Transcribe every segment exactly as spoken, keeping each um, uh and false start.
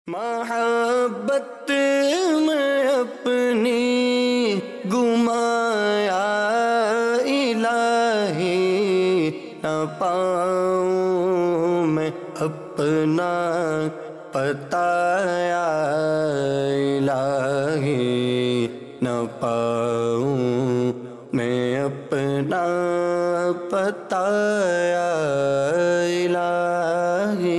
محبت میں اپنی گمایا الہی، نہ پاؤں میں اپنا پتایا الہی، نہ پاؤں میں اپنا پتایا الہی۔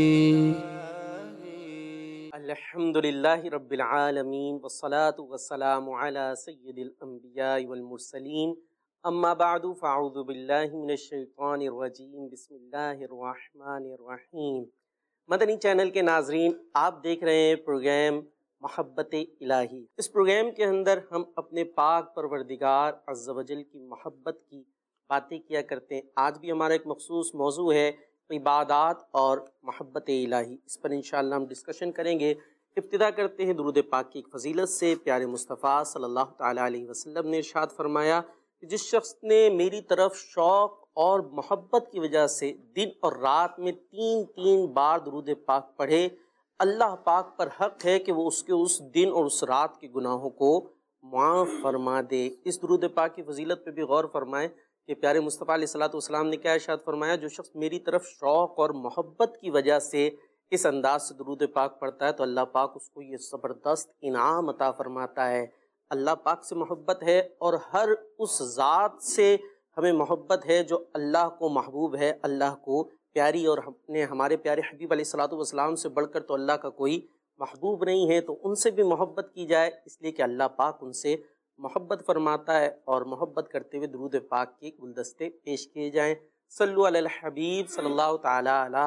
الحمدللہ رب العالمین والصلاة والسلام علی سید الانبیاء والمرسلین، اما بعد فاعوذ باللہ من الشیطان الرجیم، بسم اللہ الرحمن الرحیم۔ مدنی چینل کے ناظرین، آپ دیکھ رہے ہیں پروگرام محبت الہی۔ اس پروگرام کے اندر ہم اپنے پاک پروردگار عز و جل کی محبت کی باتیں کیا کرتے ہیں۔ آج بھی ہمارا ایک مخصوص موضوع ہے عبادات اور محبت الہی، اس پر انشاءاللہ ہم ڈسکشن کریں گے۔ ابتدا کرتے ہیں درود پاک کی ایک فضیلت سے۔ پیارے مصطفیٰ صلی اللہ تعالیٰ علیہ وسلم نے ارشاد فرمایا کہ جس شخص نے میری طرف شوق اور محبت کی وجہ سے دن اور رات میں تین تین بار درود پاک پڑھے، اللہ پاک پر حق ہے کہ وہ اس کے اس دن اور اس رات کے گناہوں کو معاف فرما دے۔ اس درود پاک کی فضیلت پہ بھی غور فرمائیں کہ پیارے مصطفیٰ علیہ الصلوۃ والسلام نے کیا ارشاد فرمایا، جو شخص میری طرف شوق اور محبت کی وجہ سے اس انداز سے درود پاک پڑھتا ہے تو اللہ پاک اس کو یہ زبردست انعام عطا فرماتا ہے۔ اللہ پاک سے محبت ہے اور ہر اس ذات سے ہمیں محبت ہے جو اللہ کو محبوب ہے، اللہ کو پیاری، اور ہم نے ہمارے پیارے حبیب علیہ الصلوۃ والسلام سے بڑھ کر تو اللہ کا کوئی محبوب نہیں ہے، تو ان سے بھی محبت کی جائے، اس لیے کہ اللہ پاک ان سے محبت فرماتا ہے، اور محبت کرتے ہوئے درود پاک کے گلدستے پیش کیے جائیں۔ صلو علی الحبیب صلی اللہ تعالیٰ علی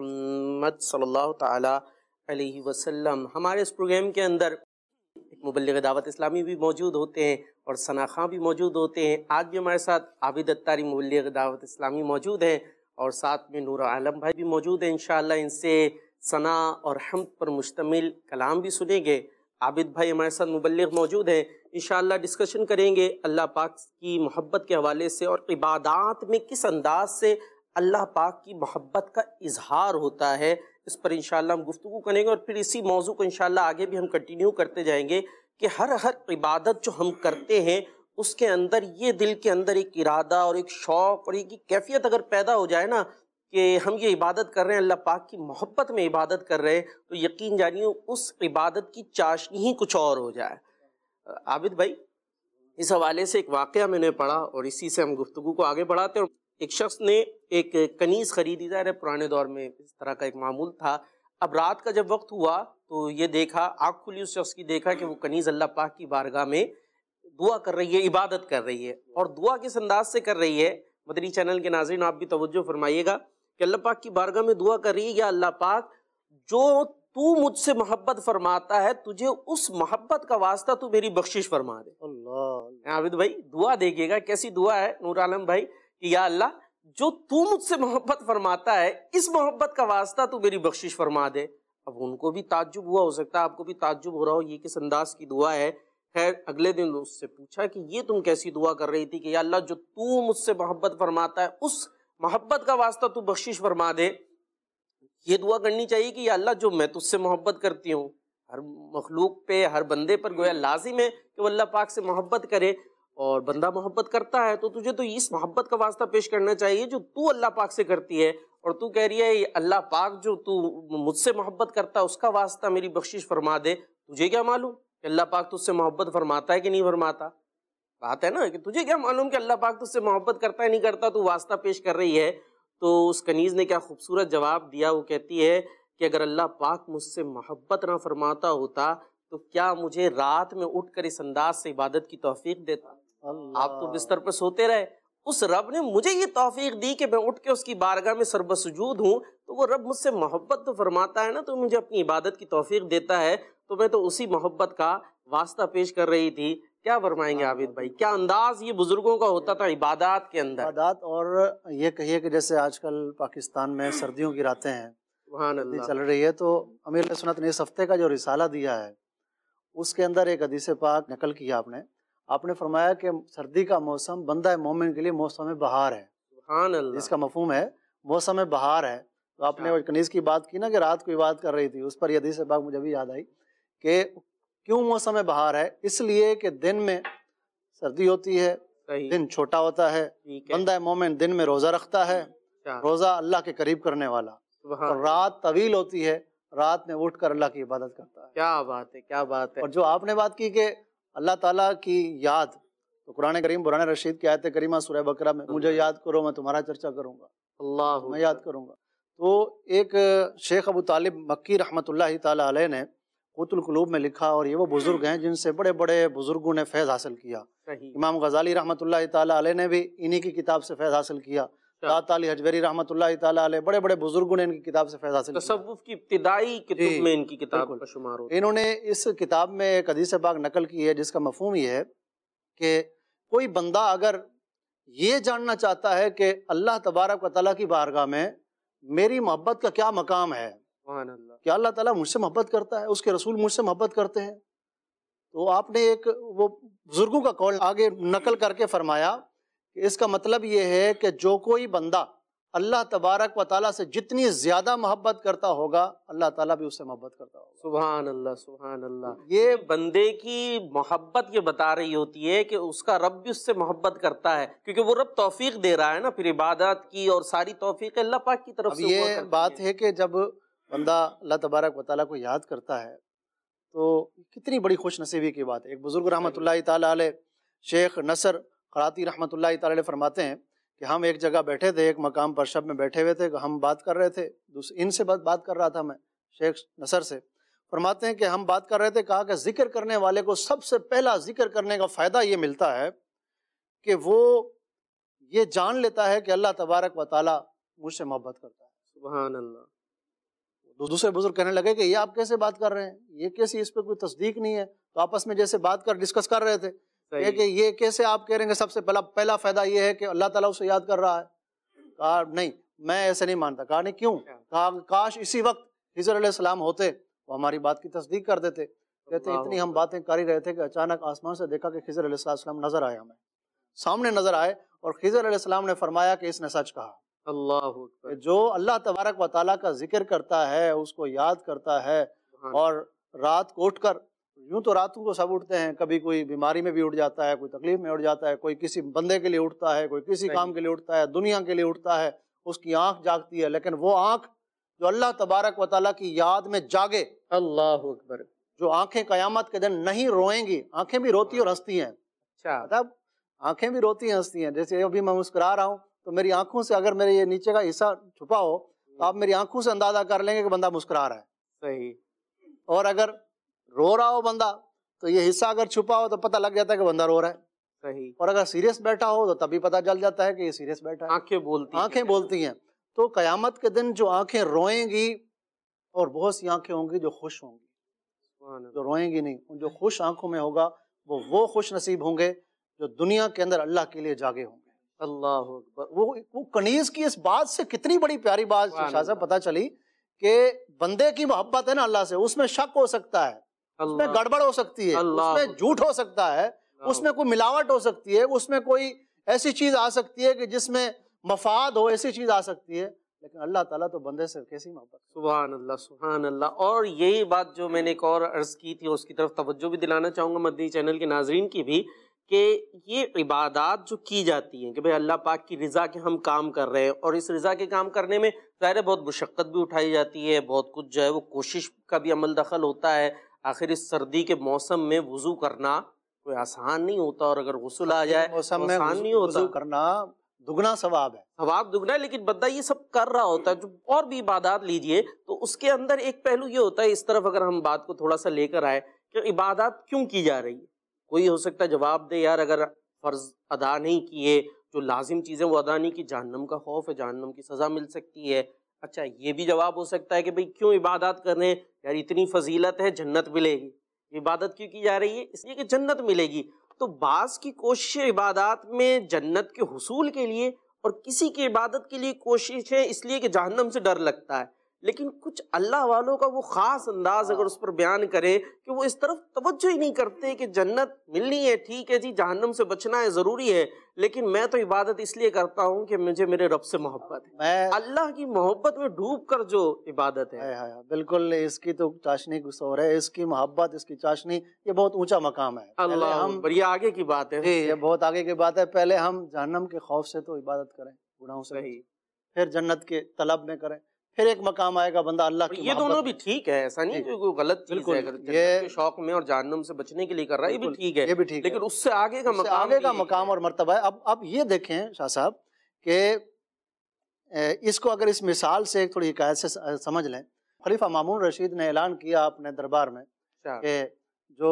محمد صلی اللہ تعالیٰ علیہ وسلم۔ ہمارے اس پروگرام کے اندر ایک مبلغ دعوت اسلامی بھی موجود ہوتے ہیں اور ثنا خاں بھی موجود ہوتے ہیں۔ آج بھی ہمارے ساتھ عابد اتاری مبلغ دعوت اسلامی موجود ہیں، اور ساتھ میں نور عالم بھائی بھی موجود ہیں۔ انشاءاللہ ان سے ثنا اور حمد پر مشتمل کلام بھی سنیں گے۔ عابد بھائی ہمارے ساتھ مبلغ موجود ہیں، انشاءاللہ ڈسکشن کریں گے اللہ پاک کی محبت کے حوالے سے، اور عبادات میں کس انداز سے اللہ پاک کی محبت کا اظہار ہوتا ہے، اس پر انشاءاللہ ہم گفتگو کریں گے، اور پھر اسی موضوع کو انشاءاللہ آگے بھی ہم کنٹینیو کرتے جائیں گے کہ ہر ہر عبادت جو ہم کرتے ہیں اس کے اندر یہ دل کے اندر ایک ارادہ اور ایک شوق اور ایک کیفیت اگر پیدا ہو جائے نا کہ ہم یہ عبادت کر رہے ہیں اللہ پاک کی محبت میں عبادت کر رہے ہیں، تو یقین جانیے اس عبادت کی چاشنی ہی کچھ اور ہو جائے۔ عابد بھائی، اس حوالے سے ایک واقعہ میں نے پڑھا اور اسی سے ہم گفتگو کو آگے بڑھاتے ہیں۔ ایک شخص نے ایک کنیز خریدی، ظاہر ہے پرانے دور میں اس طرح کا ایک معمول تھا۔ اب رات کا جب وقت ہوا تو یہ دیکھا، آنکھ کھلی اس شخص کی، دیکھا کہ وہ کنیز اللہ پاک کی بارگاہ میں دعا کر رہی ہے، عبادت کر رہی ہے، اور دعا کس انداز سے کر رہی ہے، مدنی چینل کے ناظرین آپ بھی توجہ فرمائیے گا کہ اللہ پاک کی بارگاہ میں دعا کر رہی ہے، یا اللہ پاک جو تو مجھ سے محبت فرماتا ہے تجھے اس محبت کا واسطہ تو میری بخشش فرما دے۔ اللہ عابد بھائی دعا دیکھیے گا کیسی دعا ہے نور عالم بھائی کہ یا اللہ جو تو مجھ سے محبت فرماتا ہے اس محبت کا واسطہ تو میری بخشش فرما دے۔ اب ان کو بھی تعجب ہوا، ہو سکتا ہے آپ کو بھی تعجب ہو رہا ہو یہ کس انداز کی دعا ہے۔ خیر اگلے دن اس سے پوچھا کہ یہ تم کیسی دعا کر رہی تھی کہ یا اللہ جو تو مجھ سے محبت فرماتا ہے اس محبت کا واسطہ تو بخشش فرما دے۔ یہ دعا کرنی چاہیے کہ یا اللہ جو میں تجھ سے محبت کرتی ہوں، ہر مخلوق پہ ہر بندے پر گویا لازم ہے کہ وہ اللہ پاک سے محبت کرے، اور بندہ محبت کرتا ہے تو تجھے تو اس محبت کا واسطہ پیش کرنا چاہیے جو تو اللہ پاک سے کرتی ہے، اور تو کہہ رہی ہے اللہ پاک جو تو مجھ سے محبت کرتا ہے اس کا واسطہ میری بخشش فرما دے۔ تجھے کیا معلوم کہ اللہ پاک تجھ سے محبت فرماتا ہے کہ نہیں فرماتا؟ بات ہے نا کہ تجھے کیا معلوم کہ اللہ پاک تجھ سے محبت کرتا ہے نہیں کرتا، تو واسطہ پیش کر رہی ہے۔ تو اس کنیز نے کیا خوبصورت جواب دیا، وہ کہتی ہے کہ اگر اللہ پاک مجھ سے محبت نہ فرماتا ہوتا تو کیا مجھے رات میں اٹھ کر اس انداز سے عبادت کی توفیق دیتا؟ آپ تو بستر پر سوتے رہے، اس رب نے مجھے یہ توفیق دی کہ میں اٹھ کے اس کی بارگاہ میں سر بسجود ہوں، تو وہ رب مجھ سے محبت تو فرماتا ہے نا، تو مجھے اپنی عبادت کی توفیق دیتا ہے، تو میں تو اسی محبت کا واسطہ پیش کر رہی تھی۔ کیا فرمائیں گے عابد بھائی، کیا انداز یہ بزرگوں کا ہوتا تھا عبادات کے اندر؟ عبادات، اور یہ کہیے کہ جیسے آج کل پاکستان میں سردیوں کی راتیں ہیں، سبحان اللہ، چل رہی ہے، تو امیر علیہ سنت نے اس ہفتے کا جو رسالہ دیا ہے اس کے اندر ایک حدیث پاک نقل کیا آپ نے آپ نے فرمایا کہ سردی کا موسم بندہ مومن کے لیے موسم بہار ہے، سبحان اللہ، جس کا مفہوم ہے موسم بہار ہے۔ تو آپ نے وہ کنیز کی بات کی نا کہ رات کو عبادت کر رہی تھی، اس پر یہ حدیث پاک مجھے بھی یاد آئی کہ کیوں موسم بہار ہے؟ اس لیے کہ دن میں سردی ہوتی ہے، دن چھوٹا ہوتا ہے، بندہ مومن دن میں روزہ رکھتا ہے، روزہ اللہ کے قریب کرنے والا، اور رات طویل ہوتی ہے، رات میں اٹھ کر اللہ کی عبادت کرتا ہے۔ کیا بات ہے، کیا بات ہے۔ اور جو آپ نے بات کی کہ اللہ تعالیٰ کی یاد، تو قرآن کریم قرآن رشید کی آیت کریمہ سورہ بقرہ میں مجھے یاد کرو میں تمہارا چرچا کروں گا، اللہ میں یاد کروں گا۔ تو ایک شیخ ابو طالب مکی رحمۃ اللہ تعالیٰ علیہ نے قوت القلوب میں لکھا، اور یہ وہ بزرگ ہیں جن سے بڑے بڑے بزرگوں نے فیض حاصل کیا۔ امام غزالی رحمۃ اللہ تعالیٰ علیہ نے بھی انہی کی کتاب سے فیض حاصل کیا، داد علی حجویری رحمۃ اللہ تعالیٰ علیہ، بڑے بڑے بزرگوں نے ان کی کتاب سے فیض حاصل کیا۔ تصوف کی ابتدائی کتب میں ان کی کتاب کا شمار ہوتا ہے۔ انہوں نے اس کتاب میں ایک حدیث پاک نقل کی ہے جس کا مفہوم یہ ہے کہ کوئی بندہ اگر یہ جاننا چاہتا ہے کہ اللہ تبارک و تعالیٰ کی بارگاہ میں میری محبت کا کیا مقام ہے، کیا اللہ تعالیٰ مجھ سے محبت کرتا ہے، اس کے رسول مجھ سے محبت کرتے ہیں، تو آپ نے ایک وہ بزرگوں کا قول آگے نقل کر کے فرمایا کہ اس کا مطلب یہ ہے کہ جو کوئی بندہ اللہ تبارک و تعالیٰ سے جتنی زیادہ محبت کرتا ہوگا اللہ تعالیٰ بھی اس سے محبت کرتا ہوگا۔ سبحان اللہ، سبحان اللہ۔ یہ بندے کی محبت یہ بتا رہی ہوتی ہے کہ اس کا رب بھی اس سے محبت کرتا ہے، کیونکہ وہ رب توفیق دے رہا ہے نا، پھر عبادات کی اور ساری توفیق اللہ پاک کی طرف اب سے ہوا یہ کرتی بات ہے کہ جب بندہ اللہ تبارک و تعالیٰ کو یاد کرتا ہے تو کتنی بڑی خوش نصیبی کی بات ہے۔ ایک بزرگ رحمۃ اللہ تعالیٰ علیہ شیخ نصر قراتی رحمۃ اللہ تعالیٰ علیہ فرماتے ہیں کہ ہم ایک جگہ بیٹھے تھے، ایک مقام پر شب میں بیٹھے ہوئے تھے، ہم بات کر رہے تھے، ان سے بات بات کر رہا تھا میں شیخ نصر سے، فرماتے ہیں کہ ہم بات کر رہے تھے، کہا کہ ذکر کرنے والے کو سب سے پہلا ذکر کرنے کا فائدہ یہ ملتا ہے کہ وہ یہ جان لیتا ہے کہ اللہ تبارک و تعالیٰ مجھ سے محبت کرتا ہے۔ سبحان اللہ۔ دوسرے بزرگ کہنے لگے کہ یہ آپ کیسے بات کر رہے ہیں، یہ کیسی اس پہ کوئی تصدیق نہیں ہے، تو آپس میں جیسے بات کر ڈسکس کر رہے تھے کہ یہ کیسے آپ کہہ رہے ہیں کہ سب سے پہلا پہلا فائدہ یہ ہے کہ اللہ تعالیٰ اسے یاد کر رہا ہے۔ کہا نہیں، میں ایسے نہیں مانتا۔ کہا نہیں کیوں؟ کہا کاش اسی وقت خضر علیہ السلام ہوتے، وہ ہماری بات کی تصدیق کر دیتے۔ کہتے ہیں اتنی ہم باتیں کر ہی رہے تھے کہ اچانک آسمان سے دیکھا کہ خضر علیہ السلام نظر آئے، ہمیں سامنے نظر آئے، اور خضر علیہ السلام نے فرمایا کہ اس نے سچ کہا۔ اللہ اکبر۔ جو اللہ تبارک و تعالیٰ کا ذکر کرتا ہے، اس کو یاد کرتا ہے، اور رات کو اٹھ کر، یوں تو راتوں کو سب اٹھتے ہیں، کبھی کوئی بیماری میں بھی اٹھ جاتا ہے، کوئی تکلیف میں اٹھ جاتا ہے، کوئی کسی بندے کے لیے اٹھتا ہے، کوئی کسی کام کے لیے اٹھتا ہے، دنیا کے لیے اٹھتا ہے، اس کی آنکھ جاگتی ہے، لیکن وہ آنکھ جو اللہ تبارک و تعالیٰ کی یاد میں جاگے، اللہ اکبر، جو آنکھیں قیامت کے دن نہیں روئیں گی، آنکھیں بھی روتی اور ہنستی ہیں، مطلب آنکھیں بھی روتی ہیں ہنستی ہیں، جیسے ابھی میں مسکرا رہا ہوں تو میری آنکھوں سے اگر میرے یہ نیچے کا حصہ چھپا ہو تو آپ میری آنکھوں سے اندازہ کر لیں گے کہ بندہ مسکرا رہا ہے، صحیح، اور اگر رو رہا ہو بندہ تو یہ حصہ اگر چھپا ہو تو پتہ لگ جاتا ہے کہ بندہ رو رہا ہے، صحیح، اور اگر سیریس بیٹھا ہو تو تبھی پتہ چل جاتا ہے کہ یہ سیریس بیٹھا ہے، آنکھیں بولتی آنکھیں بولتی ہیں۔ تو قیامت کے دن جو آنکھیں روئیں گی، اور بہت سی آنکھیں ہوں گی جو خوش ہوں گی، جو روئیں گی نہیں، جو خوش آنکھوں میں ہوگا وہ وہ خوش نصیب ہوں گے جو دنیا کے اندر اللہ کے لیے جاگے ہوں گے۔ اللہ اکبر۔ وہ وہ کنیز کی اس بات سے کتنی بڑی پیاری بات شاہ صاحب پتہ چلی کہ بندے کی محبت ہے نا اللہ سے، اس میں شک ہو سکتا ہے، اس میں گڑبڑ ہو سکتی ہے، اس میں جھوٹ ہو سکتا ہے، اس میں کوئی ملاوٹ ہو سکتی ہے، اس میں کوئی ایسی چیز آ سکتی ہے کہ جس میں مفاد ہو، ایسی چیز آ سکتی ہے، لیکن اللہ تعالیٰ تو بندے سے کیسی محبت۔ سبحان اللہ، سبحان اللہ۔ اور یہی بات جو میں نے ایک اور عرض کی تھی، اس کی طرف توجہ بھی دلانا چاہوں گا مدنی چینل کے ناظرین کی بھی، کہ یہ عبادات جو کی جاتی ہیں کہ بھئی اللہ پاک کی رضا کے ہم کام کر رہے ہیں، اور اس رضا کے کام کرنے میں ظاہر ہے بہت مشقت بھی اٹھائی جاتی ہے، بہت کچھ جو ہے وہ کوشش کا بھی عمل دخل ہوتا ہے۔ آخر اس سردی کے موسم میں وضو کرنا کوئی آسان نہیں ہوتا، اور اگر غسل آ جائے موسم میں آسان نہیں ہوتا، وضو کرنا دگنا ثواب ہے، ثواب دگنا ہے، لیکن بندہ یہ سب کر رہا ہوتا ہے۔ جو اور بھی عبادات لیجئے تو اس کے اندر ایک پہلو یہ ہوتا ہے، اس طرف اگر ہم بات کو تھوڑا سا لے کر آئے کہ عبادات کیوں کی جا رہی ہے۔ کوئی ہو سکتا ہے جواب دے یار اگر فرض ادا نہیں کیے، جو لازم چیزیں وہ ادا نہیں کی، جہنم کا خوف ہے، جہنم کی سزا مل سکتی ہے۔ اچھا یہ بھی جواب ہو سکتا ہے کہ بھئی کیوں عبادات کر رہے ہیں، یار اتنی فضیلت ہے، جنت ملے گی، عبادت کیوں کی جا رہی ہے؟ اس لیے کہ جنت ملے گی۔ تو بعض کی کوشش عبادات میں جنت کے حصول کے لیے، اور کسی کی عبادت کے لیے کوشش ہے اس لیے کہ جہنم سے ڈر لگتا ہے، لیکن کچھ اللہ والوں کا وہ خاص انداز اگر اس پر بیان کرے کہ وہ اس طرف توجہ ہی نہیں کرتے کہ جنت ملنی ہے ٹھیک ہے جی، جہنم سے بچنا ہے ضروری ہے، لیکن میں تو عبادت اس لیے کرتا ہوں کہ مجھے میرے رب سے محبت ہے، میں اللہ کی محبت میں ڈوب کر جو عبادت ہے۔ ہائے ہائے، بالکل اس کی تو چاشنی کچھ اور ہے، اس کی محبت، اس کی چاشنی، یہ بہت اونچا مقام ہے۔ پہلے اللہ ہم اکبر، یہ آگے کی بات ہے۔ جی یہ بہت آگے کی بات ہے، پہلے ہم جہنم کے خوف سے تو عبادت کریں، گناہوں سے صحیح، پھر جنت کے طلب میں کریں، پھر ایک مقام آئے گا بندہ اللہ کی یہ محبت دونوں بھی میں۔ ٹھیک ہے، ایسا نہیں جی، کہ کوئی غلط چیز بالکل، ہے، اگر جنت یہ- کے شوق میں اور جہنم سے بچنے کے لیے کر رہا ہے یہ بھی بالکل، ٹھیک ہے، یہ بھی ٹھیک ہے، لیکن اس سے آگے کا اس سے مقام آگے کا بھی- مقام اور مرتبہ ہے۔ اب اب یہ دیکھیں شاہ صاحب کہ اے، اس کو اگر اس مثال سے ایک تھوڑی حکایت سے س- سمجھ لیں، خلیفہ مامون رشید نے اعلان کیا اپنے دربار میں اچھا، کہ جو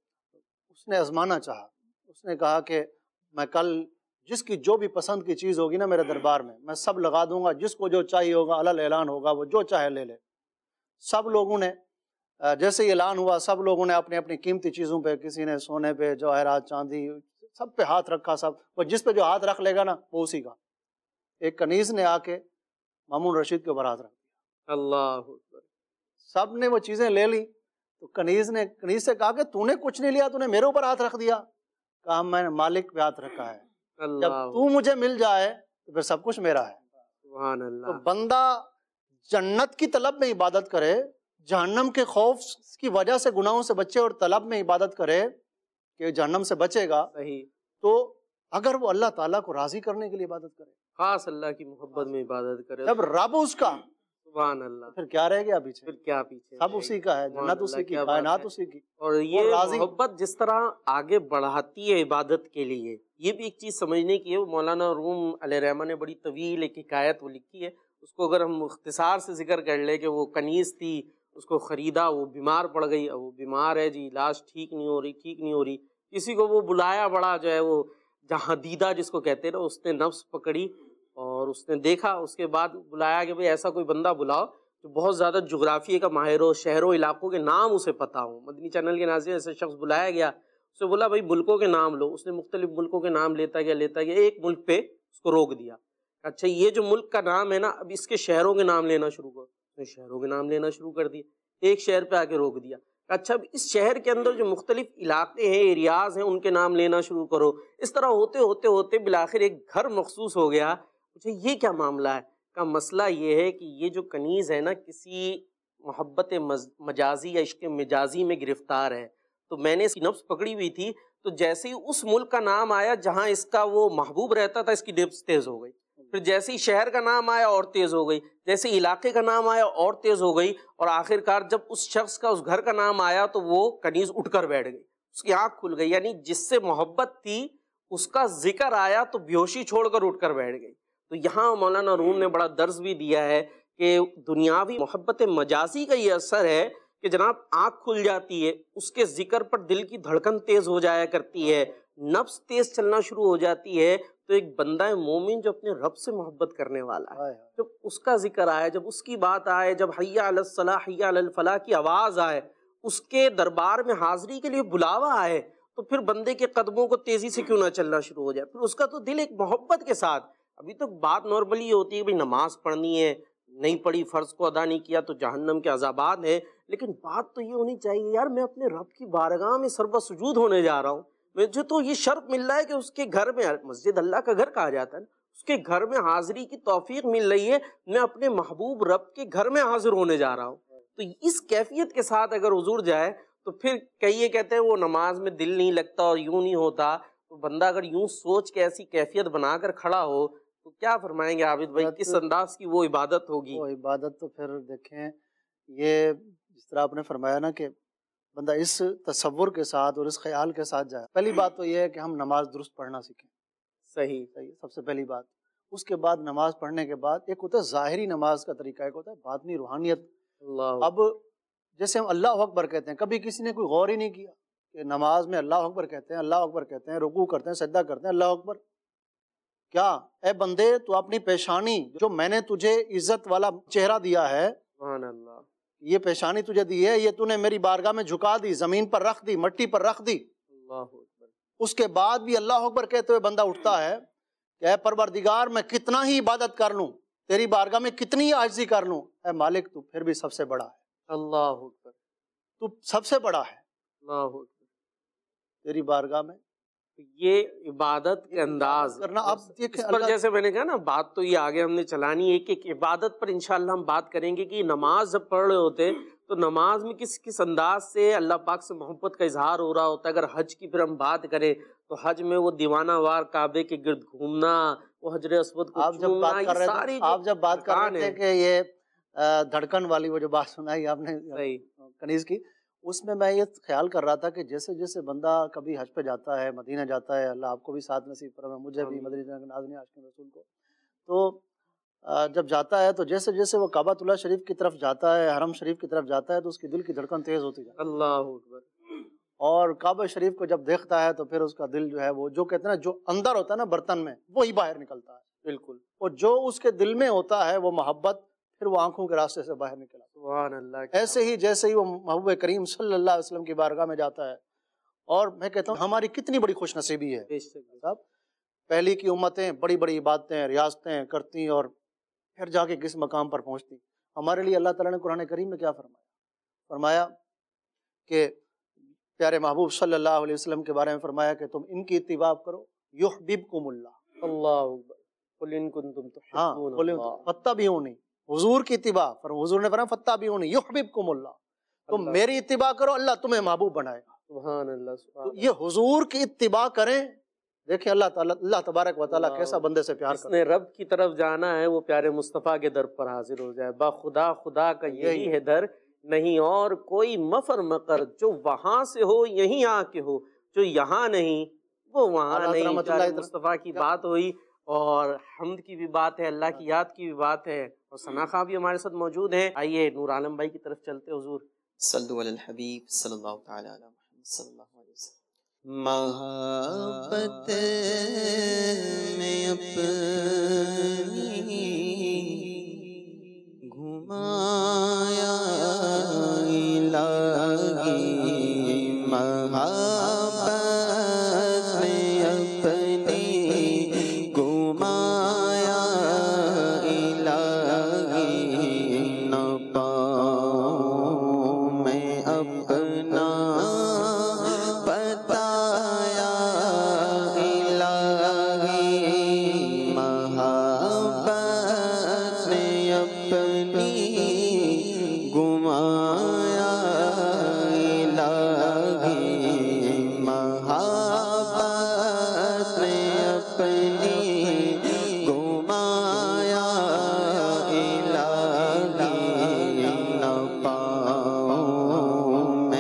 اس نے آزمانا چاہا، اس نے کہا کہ میں کل جس کی جو بھی پسند کی چیز ہوگی نا میرے دربار میں، میں سب لگا دوں گا، جس کو جو چاہیے ہوگا علل اعلان ہوگا، وہ جو چاہے لے لے۔ سب لوگوں نے جیسے ہی اعلان ہوا سب لوگوں نے اپنی اپنی قیمتی چیزوں پہ، کسی نے سونے پہ، جواہرات، چاندی، سب پہ ہاتھ رکھا، سب وہ جس پہ جو ہاتھ رکھ لے گا نا وہ اسی کا۔ ایک کنیز نے آ کے مامون رشید کے اوپر ہاتھ رکھ دیا، اللہ اکبر، سب نے وہ چیزیں لے لی، تو کنیز نے کنیز سے کہا کہ تو نے کچھ نہیں لیا، تو نے میرے اوپر ہاتھ رکھ دیا۔ کہا میں نے مالک پہ ہاتھ رکھا ہے، جب اللہ تو مجھے مل جائے تو پھر سب کچھ میرا ہے۔ سبحان تو اللہ، بندہ جنت کی طلب میں عبادت کرے، جہنم کے خوف کی وجہ سے گناہوں سے بچے اور طلب میں عبادت کرے کہ جہنم سے بچے گا، صحیح، تو اگر وہ اللہ تعالیٰ کو راضی کرنے کے لیے عبادت کرے، خاص اللہ کی محبت میں عبادت کرے، جب رب اس کا، سبحان اللہ، پھر کیا رہ گیا پیچھے؟ پھر کیا پیچھے سب اسی کا ہے، سبحان جنت اللہ، اسی کی، کیا بات کائنات ہے۔ اسی کی۔ اور یہ راضی- محبت جس طرح آگے بڑھاتی ہے عبادت کے لیے، یہ بھی ایک چیز سمجھنے کی ہے۔ وہ مولانا روم علیہ رحمہ نے بڑی طویل ایک حکایت وہ لکھی ہے، اس کو اگر ہم اختصار سے ذکر کر لیں کہ وہ کنیز تھی، اس کو خریدا، وہ بیمار پڑ گئی، اب وہ بیمار ہے جی، علاج ٹھیک نہیں ہو رہی ٹھیک نہیں ہو رہی کسی کو وہ بلایا، بڑا جو ہے وہ جہاں دیدہ جس کو کہتے ہیں نا، اس نے نفس پکڑی اور اس نے دیکھا، اس کے بعد بلایا کہ بھئی ایسا کوئی بندہ بلاؤ جو بہت زیادہ جغرافیے کا ماہر ہو، شہروں علاقوں کے نام اسے پتہ ہوں۔ مدنی چینل کے ناظرین، ایسا شخص بلایا گیا، اس سے بولا بھائی ملکوں کے نام لو، اس نے مختلف ملکوں کے نام لیتا گیا لیتا گیا، ایک ملک پہ اس کو روک دیا، اچھا یہ جو ملک کا نام ہے نا، اب اس کے شہروں کے نام لینا شروع کرو، اس نے شہروں کے نام لینا شروع کر دیا، ایک شہر پہ آ کے روک دیا، اچھا اب اس شہر کے اندر جو مختلف علاقے ہیں، ایریاز ہیں، ان کے نام لینا شروع کرو۔ اس طرح ہوتے ہوتے ہوتے بالآخر ایک گھر مخصوص ہو گیا۔ مجھے یہ کیا معاملہ ہے؟ کا مسئلہ یہ ہے کہ یہ جو کنیز ہے نا، کسی محبت مجازی یا عشق مجازی میں گرفتار ہے، تو میں نے اس کی نفس پکڑی ہوئی تھی، تو جیسے ہی اس ملک کا نام آیا جہاں اس کا وہ محبوب رہتا تھا، اس کی نفس تیز ہو گئی، پھر جیسے ہی شہر کا نام آیا اور تیز ہو گئی، جیسے علاقے کا نام آیا اور تیز ہو گئی، اور آخر کار جب اس شخص کا اس گھر کا نام آیا تو وہ کنیز اٹھ کر بیٹھ گئی، اس کی آنکھ کھل گئی، یعنی جس سے محبت تھی اس کا ذکر آیا تو بیہوشی چھوڑ کر اٹھ کر بیٹھ گئی۔ تو یہاں مولانا روم نے بڑا درس بھی دیا ہے کہ دنیاوی محبت مجازی کا یہ اثر ہے کہ جناب آنکھ کھل جاتی ہے، اس کے ذکر پر دل کی دھڑکن تیز ہو جایا کرتی ہے، نفس تیز چلنا شروع ہو جاتی ہے، تو ایک بندہ مومن جو اپنے رب سے محبت کرنے والا ہے، جب اس کا ذکر آئے، جب اس کی بات آئے، جب حی علی الصلاح حی علی الفلاح کی آواز آئے، اس کے دربار میں حاضری کے لیے بلاوا آئے، تو پھر بندے کے قدموں کو تیزی سے کیوں نہ چلنا شروع ہو جائے، پھر اس کا تو دل ایک محبت کے ساتھ۔ ابھی تو بات نارملی یہ ہوتی ہے کہ نماز پڑھنی ہے، نہیں پڑھی، فرض کو ادا نہیں کیا تو جہنم کے عذابات ہیں، لیکن بات تو یہ ہونی چاہیے یار میں اپنے رب کی بارگاہ میں سربہ سجود ہونے جا رہا ہوں، مجھے تو یہ شرف مل رہا ہے کہ اس کے گھر میں، مسجد اللہ کا گھر کہا جاتا ہے نا، اس کے گھر میں حاضری کی توفیق مل رہی ہے، میں اپنے محبوب رب کے گھر میں حاضر ہونے جا رہا ہوں۔ تو اس کیفیت کے ساتھ اگر حضور جائے تو پھر کئی یہ کہتے ہیں وہ نماز میں دل نہیں لگتا اور یوں نہیں ہوتا، تو بندہ اگر یوں سوچ کے ایسی کیفیت بنا کر کھڑا ہو تو کیا فرمائیں گے عابد بھائی، کس انداز کی وہ عبادت ہوگی؟ وہ عبادت تو پھر دیکھیں، یہ جس طرح آپ نے فرمایا نا کہ بندہ اس تصور کے ساتھ اور اس خیال کے ساتھ جائے، پہلی بات تو یہ ہے کہ ہم نماز درست پڑھنا سیکھیں، صحیح صحیح سب سے پہلی بات۔ اس کے بعد نماز پڑھنے کے بعد ایک ہوتا ہے ظاہری نماز کا طریقہ، ایک ہوتا ہے باطنی روحانیت۔ اللہ اب جیسے ہم اللہ اکبر کہتے ہیں، کبھی کسی نے کوئی غور ہی نہیں کیا کہ نماز میں اللہ اکبر کہتے ہیں، اللہ اکبر کہتے ہیں، رکوع کرتے ہیں، سجدہ کرتے ہیں، اللہ اکبر کیا؟ اے بندے تو اپنی پیشانی، جو میں نے تجھے عزت والا چہرہ دیا ہے، سبحان اللہ، یہ پیشانی تجھے دی ہے، یہ تو نے میری بارگاہ میں جھکا دی، زمین پر رکھ دی، مٹی پر رکھ دی، اللہ اکبر، اس کے بعد بھی اللہ اکبر کہتے ہوئے بندہ اٹھتا ہے کہ اے پروردگار میں کتنا ہی عبادت کر لوں تیری بارگاہ میں کتنی عاجزی کر لوں، اے مالک تو پھر بھی سب سے بڑا ہے، اللہ اکبر، تو سب سے بڑا ہے اللہ اکبر۔ تیری بارگاہ میں یہ عبادت کے انداز کرنا۔ اب اس پر جیسے میں نے کہا نا، بات تو یہ آگے ہم نے چلانی ہے، ایک ایک عبادت پر انشاءاللہ ہم بات کریں گے کہ نماز جب پڑھ رہے ہوتے تو نماز میں کس کس انداز سے اللہ پاک سے محبت کا اظہار ہو رہا ہوتا ہے۔ اگر حج کی پھر ہم بات کریں تو حج میں وہ دیوانہ وار کعبے کے گرد گھومنا، وہ حجر اسود کو آپ جب چومنا، بات کر یہ رہے ساری تھے جو آپ جب بات کر ارکان رہے تھے ہیں۔ کہ یہ آ، دھڑکن والی وہ جو بات سنائی آپ نے صحیح۔ کنیز کی، اس میں میں یہ خیال کر رہا تھا کہ جیسے جیسے بندہ کبھی حج پہ جاتا ہے، مدینہ جاتا ہے، اللہ آپ کو بھی ساتھ نصیب فرمائے، مجھے بھی، مدینہ کے ناظرین عاشقین رسول کو، تو آ، جب جاتا ہے تو جیسے جیسے وہ کعبۃ اللہ شریف کی طرف جاتا ہے، حرم شریف کی طرف جاتا ہے، تو اس کی دل کی دھڑکن تیز ہوتی جاتی ہے، اللہ اکبر۔ اور کعبہ شریف کو جب دیکھتا ہے تو پھر اس کا دل جو ہے وہ جو کہتے ہیں نا، جو اندر ہوتا ہے نا برتن میں، وہی باہر نکلتا ہے، بالکل، اور جو اس کے دل میں ہوتا ہے وہ محبت، پھر وہ آنکھوں کے راستے سے باہر نکل آتا ہے۔ سبحان اللہ۔ ایسے ہی جیسے ہی وہ محبوب کریم صلی اللہ علیہ وسلم کی بارگاہ میں جاتا ہے، اور میں کہتا ہوں ہماری کتنی بڑی خوش نصیبی ہے بے شک۔ صاحب، پہلی کی امتیں بڑی بڑی عبادتیں ریاستیں کرتی اور پھر جا کے کس مقام پر پہنچتی۔ ہمارے لیے اللہ تعالیٰ نے قرآن کریم میں کیا فرمایا؟ فرمایا کہ پیارے محبوب صلی اللہ علیہ وسلم کے بارے میں فرمایا کہ تم ان کی اتباع کرو یحببکم اللہ، اللہ اکبر، قل ان کنتم ہاں تحبون بولے اللہ۔ فتبعونی، حضور کی اتباع، حضور نے فرمایا فتبعونی یحببکم اللہ، تم اللہ۔ میری اتباع کرو، اللہ تمہیں محبوب بنائے گا۔ سبحان اللہ، سبحان تو اللہ۔ یہ حضور کی اتباع کریں، دیکھیں اللہ تعالیٰ اللہ تبارک و تعالیٰ اللہ، کیسا بندے سے پیار جس کرتا نے رب کی طرف جانا ہے وہ پیارے مصطفیٰ کے در پر حاضر ہو جائے۔ با خدا خدا کا یہی یہی ہے در، نہیں اور کوئی مفر مقر، جو وہاں سے ہو یہیں آ کے ہو، جو یہاں نہیں وہ وہاں اللہ نہیں۔ رحمۃ پیارے اللہ تعالیٰ- مصطفیٰ کی بات ہوئی، اور حمد کی بھی بات ہے، اللہ کی یاد کی بھی بات ہے، اور ثنا خواہ بھی ہمارے ساتھ موجود ہیں۔ آئیے نور عالم بھائی کی طرف چلتے، حضور صلو علی الحبیب صلی اللہ تعالی علی محمد صلی اللہ علیہ وسلم۔ محبت میں اپنی گھمایا الہی، محبت میں اپنی گھمایا الہی، نہ پاؤں میں اپنا بتایا الہی، محبت میں اپنی گمایا الہی، محبت میں اپنی گمایا الہی، نہ پاؤں میں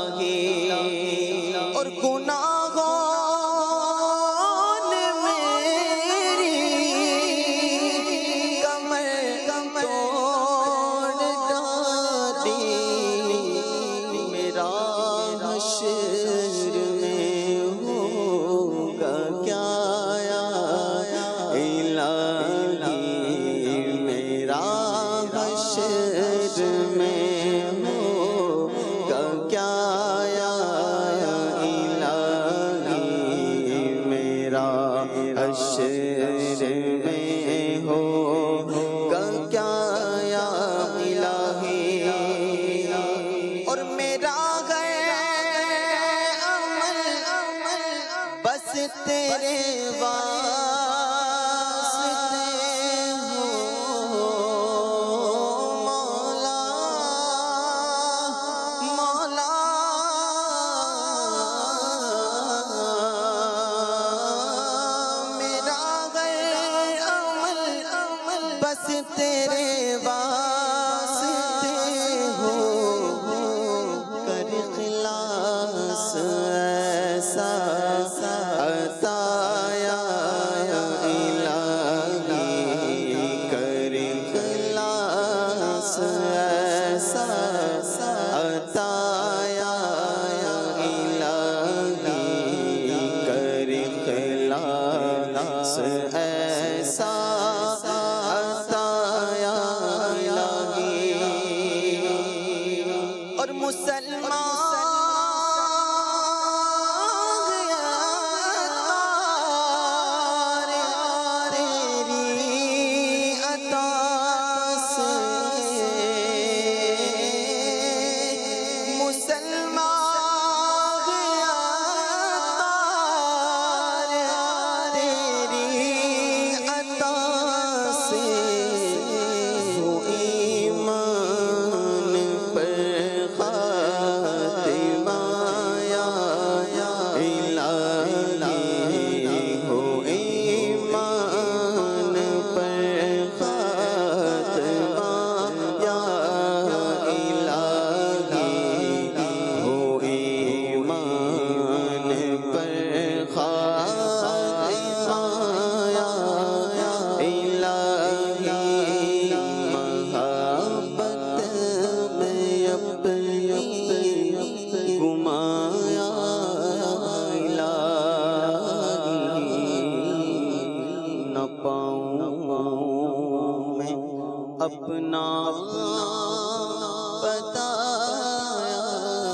الہی اور گناہوں نے میری کمر توڑ ڈالی میرا حشر میں ہوگا کیا الہی میرا حشر میں ہوگا کیا الہی میرا حشر میں ہوگا کیا الہی اور میرا بس تیرے واسطے ہو مولا مولا میرا غیر عمل بس تیرے واسطے ہو کر اخلاص ایسا عطا یا الہی کر اخلاص ایسا عطا یا الہی کر اخلاص ایسا عطا یا الہی اور مسلمان اپنا بتایا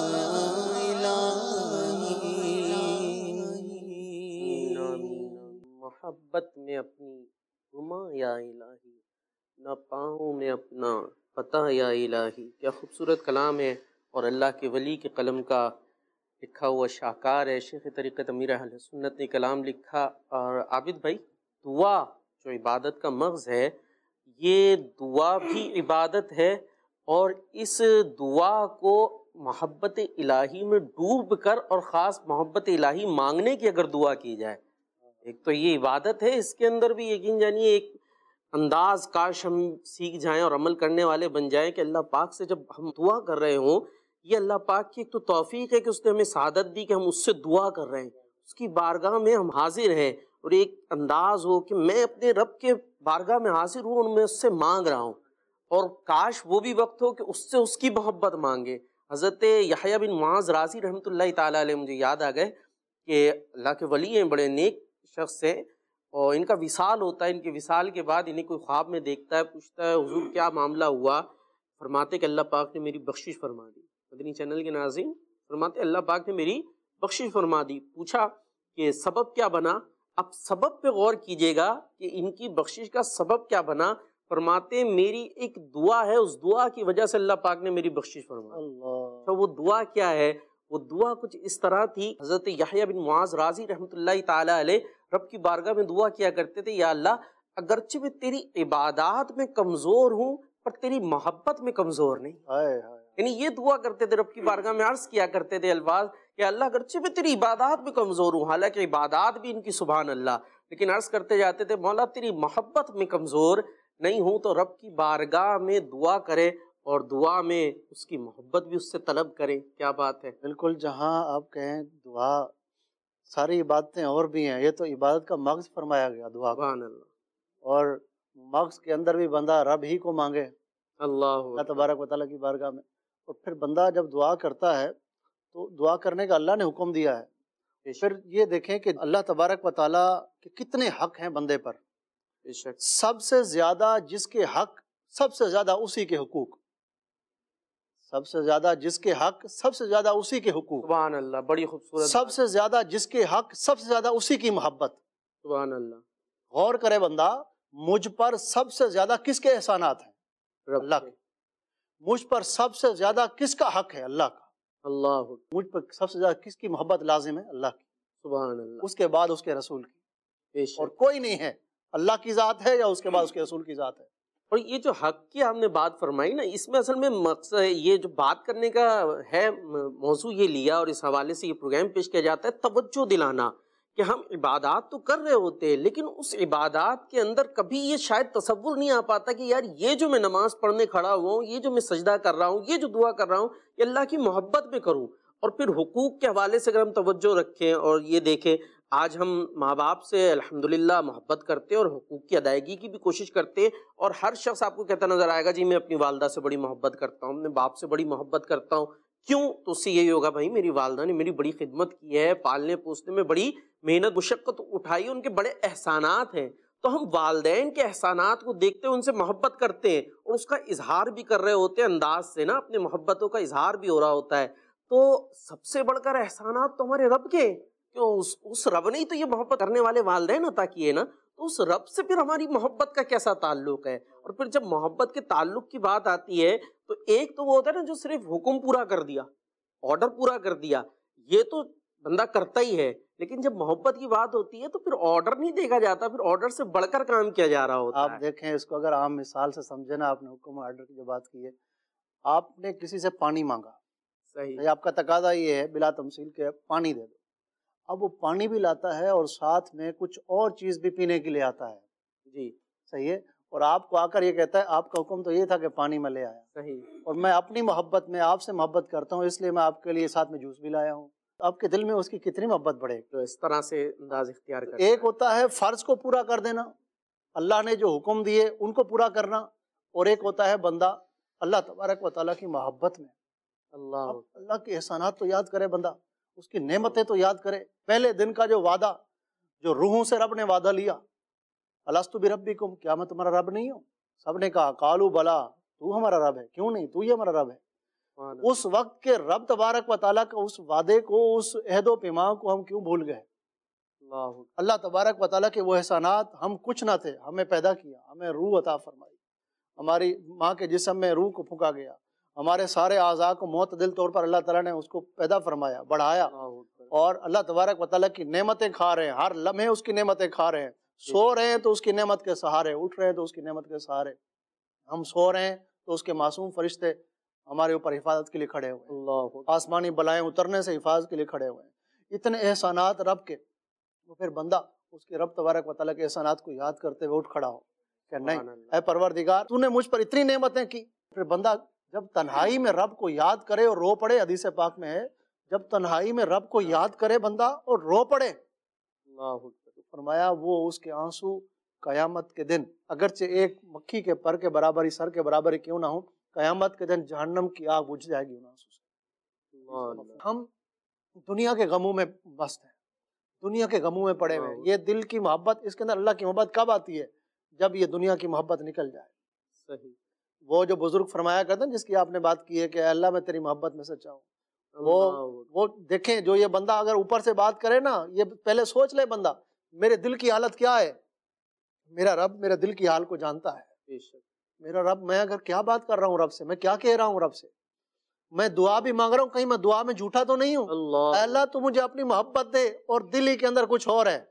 محبت میں اپنی گما یا الہی، نہ پاؤں میں اپنا پتہ یا الہی. کیا خوبصورت کلام ہے اور اللہ کے ولی کے قلم کا لکھا ہوا شاہکار ہے. شیخ طریقت امیر اہل سنت نے کلام لکھا. اور عابد بھائی، دعا جو عبادت کا مغز ہے، یہ دعا بھی عبادت ہے، اور اس دعا کو محبت الہی میں ڈوب کر اور خاص محبت الہی مانگنے کی اگر دعا کی جائے، ایک تو یہ عبادت ہے. اس کے اندر بھی یقین جانیے ایک انداز کاش ہم سیکھ جائیں اور عمل کرنے والے بن جائیں کہ اللہ پاک سے جب ہم دعا کر رہے ہوں، یہ اللہ پاک کی ایک تو توفیق ہے کہ اس نے ہمیں سعادت دی کہ ہم اس سے دعا کر رہے ہیں، اس کی بارگاہ میں ہم حاضر ہیں، اور ایک انداز ہو کہ میں اپنے رب کے بارگاہ میں حاضر ہوں اور میں اس سے مانگ رہا ہوں. اور کاش وہ بھی وقت ہو کہ اس سے اس کی محبت مانگے. حضرت یحییٰ بن معاذ رازی رحمۃ اللہ تعالیٰ علیہ مجھے یاد آ گئے کہ اللہ کے ولی ہیں، بڑے نیک شخص ہیں، اور ان کا وصال ہوتا ہے. ان کے وصال کے بعد انہیں کوئی خواب میں دیکھتا ہے، پوچھتا ہے حضور کیا معاملہ ہوا؟ فرماتے کہ اللہ پاک نے میری بخشش فرما دی. مدنی چینل کے ناظرین فرماتے اللہ پاک نے میری بخشش فرما دی. پوچھا کہ سبب کیا بنا؟ اب سبب پہ غور کیجئے گا کہ ان کی بخشش کا سبب کیا بنا. فرماتے میری ایک دعا ہے، اس دعا کی وجہ سے اللہ پاک نے میری بخشش فرما دی. تو وہ دعا کیا ہے؟ وہ دعا کچھ اس طرح تھی. حضرت یحییٰ بن معاذ رازی رحمۃ اللہ تعالیٰ علیہ رب کی بارگاہ میں دعا کیا کرتے تھے، یا اللہ اگرچہ میں تیری عبادات میں کمزور ہوں پر تیری محبت میں کمزور نہیں. یعنی یہ دعا کرتے تھے، رب کی بارگاہ میں عرض کیا کرتے تھے الفاظ کہ اللہ اگرچہ میں تیری عبادات میں کمزور ہوں، حالانکہ عبادات بھی ان کی سبحان اللہ، لیکن عرض کرتے جاتے تھے مولا تیری محبت میں کمزور نہیں ہوں. تو رب کی بارگاہ میں دعا کرے اور دعا میں اس کی محبت بھی اس سے طلب کریں. کیا بات ہے. بالکل، جہاں آپ کہیں دعا، ساری عبادتیں اور بھی ہیں، یہ تو عبادت کا مغز فرمایا گیا دعا کا. سبحان اللہ. اور مغز کے اندر بھی بندہ رب ہی کو مانگے اللہ اللہ تبارک و تعالیٰ کی بارگاہ میں. اور پھر بندہ جب دعا کرتا ہے تو دعا کرنے کا اللہ نے حکم دیا ہے. پھر یہ دیکھیں کہ اللہ تبارک و تعالیٰ کے کتنے حق ہیں بندے پر. بے شک. سب سے زیادہ جس کے حق، سب سے زیادہ اسی کے حقوق، سب سے زیادہ جس کے حق، سب سے زیادہ اسی کے حقوق. سبحان اللہ. بڑی خوبصورت. سب سے زیادہ جس کے حق، سب سے زیادہ اسی کی محبت. سبحان اللہ. غور کرے بندہ، مجھ پر سب سے زیادہ کس کے احسانات ہیں؟ رب اللہ کے. مجھ پر سب سے زیادہ کس کا حق ہے؟ اللہ کا. اللہ. مجھ پر سب سے زیادہ کس کی محبت لازم ہے؟ اللہ کی. سبحان اللہ. اس کے بعد اس کے رسول کی. بے شک. اور کوئی نہیں ہے. اللہ کی ذات ہے یا اس کے بعد اس کے رسول کی ذات ہے. اور یہ جو حق کی ہم نے بات فرمائی نا، اس میں اصل میں مقصد یہ جو بات کرنے کا ہے موضوع یہ لیا، اور اس حوالے سے یہ پروگرام پیش کیا جاتا ہے، توجہ دلانا کہ ہم عبادات تو کر رہے ہوتے ہیں، لیکن اس عبادات کے اندر کبھی یہ شاید تصور نہیں آ پاتا کہ یار یہ جو میں نماز پڑھنے کھڑا ہوا ہوں، یہ جو میں سجدہ کر رہا ہوں، یہ جو دعا کر رہا ہوں، یہ اللہ کی محبت میں کروں. اور پھر حقوق کے حوالے سے اگر ہم توجہ رکھیں اور یہ دیکھیں، آج ہم ماں باپ سے الحمدللہ محبت کرتے ہیں اور حقوق کی ادائیگی کی بھی کوشش کرتے ہیں، اور ہر شخص آپ کو کہتا نظر آئے گا جی میں اپنی والدہ سے بڑی محبت کرتا ہوں، اپنے باپ سے بڑی محبت کرتا ہوں. کیوں؟ تو اس سے یہی ہوگا بھائی میری والدہ نے میری بڑی خدمت کی ہے، پالنے پوسنے میں بڑی محنت مشقت اٹھائی، ان کے بڑے احسانات ہیں. تو ہم والدین کے احسانات کو دیکھتے ہوئے ان سے محبت کرتے ہیں اور اس کا اظہار بھی کر رہے ہوتے ہیں، انداز سے نا اپنے محبتوں کا اظہار بھی ہو رہا ہوتا ہے. تو سب سے بڑھ کر احسانات تو ہمارے رب کے، کیوں اس, اس رب نے ہی تو یہ محبت کرنے والے والدین عطا کیے نا. تو اس رب سے پھر ہماری محبت کا کیسا تعلق ہے. اور پھر جب محبت کے تعلق کی بات آتی ہے تو ایک تو وہ ہوتا ہے نا جو صرف حکم پورا کر دیا، آرڈر پورا کر دیا، یہ تو بندہ کرتا ہی ہے. لیکن جب محبت کی بات ہوتی ہے تو پھر آرڈر نہیں دیکھا جاتا، پھر آرڈر سے بڑھ کر کام کیا جا رہا ہوتا ہے. آپ دیکھیں اس کو اگر عام مثال سے سمجھے نا، آپ نے حکم آرڈر کی جو بات کی ہے، آپ نے کسی سے پانی مانگا، صحیح، آپ کا تقاضا یہ ہے بلا تمثیل کے پانی دے دو. اب وہ پانی بھی لاتا ہے اور ساتھ میں کچھ اور چیز بھی پینے کے لیے آتا ہے. جی صحیح ہے. اور آپ کو آ کر یہ کہتا ہے آپ کا حکم تو یہ تھا کہ پانی میں لے آیا. صحیح. اور میں اپنی محبت میں آپ سے محبت کرتا ہوں، اس لیے میں آپ کے لیے ساتھ میں جوس بھی لایا ہوں. آپ کے دل میں اس کی کتنی محبت بڑھے گی. تو اس طرح سے انداز اختیار کرتا ایک ہوتا ہے فرض کو پورا کر دینا، اللہ نے جو حکم دیے ان کو پورا کرنا، اور ایک ہوتا ہے بندہ اللہ تبارک و تعالیٰ کی محبت میں. اللہ اب اللہ کے احسانات تو یاد کرے بندہ، اس کی نعمتیں تو یاد کرے. پہلے دن کا جو وعدہ، جو روحوں سے رب نے وعدہ لیا، الستُ بربکم، کیا میں تمہارا رب نہیں ہوں؟ سب نے کہا قالوا بلا، تو ہمارا رب ہے. کیوں نہیں، تو ہی ہمارا رب ہے. اس وقت کے رب تبارک و تعالیٰ کا اس وعدے کو، اس عہد و پیمان کو ہم کیوں بھول گئے؟ اللہ اللہ تبارک و تعالیٰ کے وہ احسانات، ہم کچھ نہ تھے، ہمیں پیدا کیا، ہمیں روح عطا فرمائی، ہماری ماں کے جسم میں روح کو پھونکا گیا، ہمارے سارے اعضاء کو معتدل طور پر اللہ تعالیٰ نے اس کو پیدا فرمایا، بڑھایا، اور اللہ تبارک و تعالیٰ کی نعمتیں کھا رہے ہیں، ہر لمحے اس کی نعمتیں کھا رہے ہیں. سو رہے ہیں تو اس کی نعمت کے سہارے، اٹھ رہے ہیں تو اس کی نعمت کے سہارے. ہم سو رہے ہیں تو اس کے معصوم فرشتے ہمارے اوپر حفاظت کے لیے کھڑے ہوئے ہیں. اللہ آسمانی بلائیں اترنے سے حفاظت کے لیے کھڑے ہوئے ہیں. اتنے احسانات رب کے، تو پھر بندہ اس کے رب تبارک و تعالیٰ کے احسانات کو یاد کرتے ہوئے اٹھ کھڑا ہو کہ نہیں اے پروردگار تو نے مجھ پر اتنی نعمتیں کی. پھر بندہ جب تنہائی میں رب کو یاد کرے اور رو پڑے، حدیث پاک میں ہے جب تنہائی میں رب کو یاد کرے بندہ اور رو پڑے، اللہ فرمایا وہ اس کے آنسو قیامت کے دن اگرچہ ایک مکھی کے پر کے برابر ہی، سر کے برابر ہی کیوں نہ ہو، قیامت کے دن جہنم کی آگ بجھ جائے گی ان آنسو سے. ہم دنیا کے غموں میں مست ہیں، دنیا کے غموں میں پڑے ہوئے ہیں. یہ دل کی محبت، اس کے اندر اللہ کی محبت کب آتی ہے؟ جب یہ دنیا کی محبت نکل جائے. صحیح. وہ جو بزرگ فرمایا کرتے ہیں جس کی آپ نے بات کی ہے کہ اے اللہ میں تیری محبت میں سچا ہوں، وہ وہ دیکھیں جو یہ بندہ اگر اوپر سے بات کرے نا، یہ پہلے سوچ لے بندہ میرے دل کی حالت کیا ہے. میرا رب میرے دل کی حال کو جانتا ہے. میرا رب، میں اگر کیا بات کر رہا ہوں رب سے، میں کیا کہہ رہا ہوں رب سے، میں دعا بھی مانگ رہا ہوں، کہیں میں دعا میں جھوٹا تو نہیں ہوں. اے اللہ تو مجھے اپنی محبت دے، اور دل ہی کے اندر کچھ اور ہے.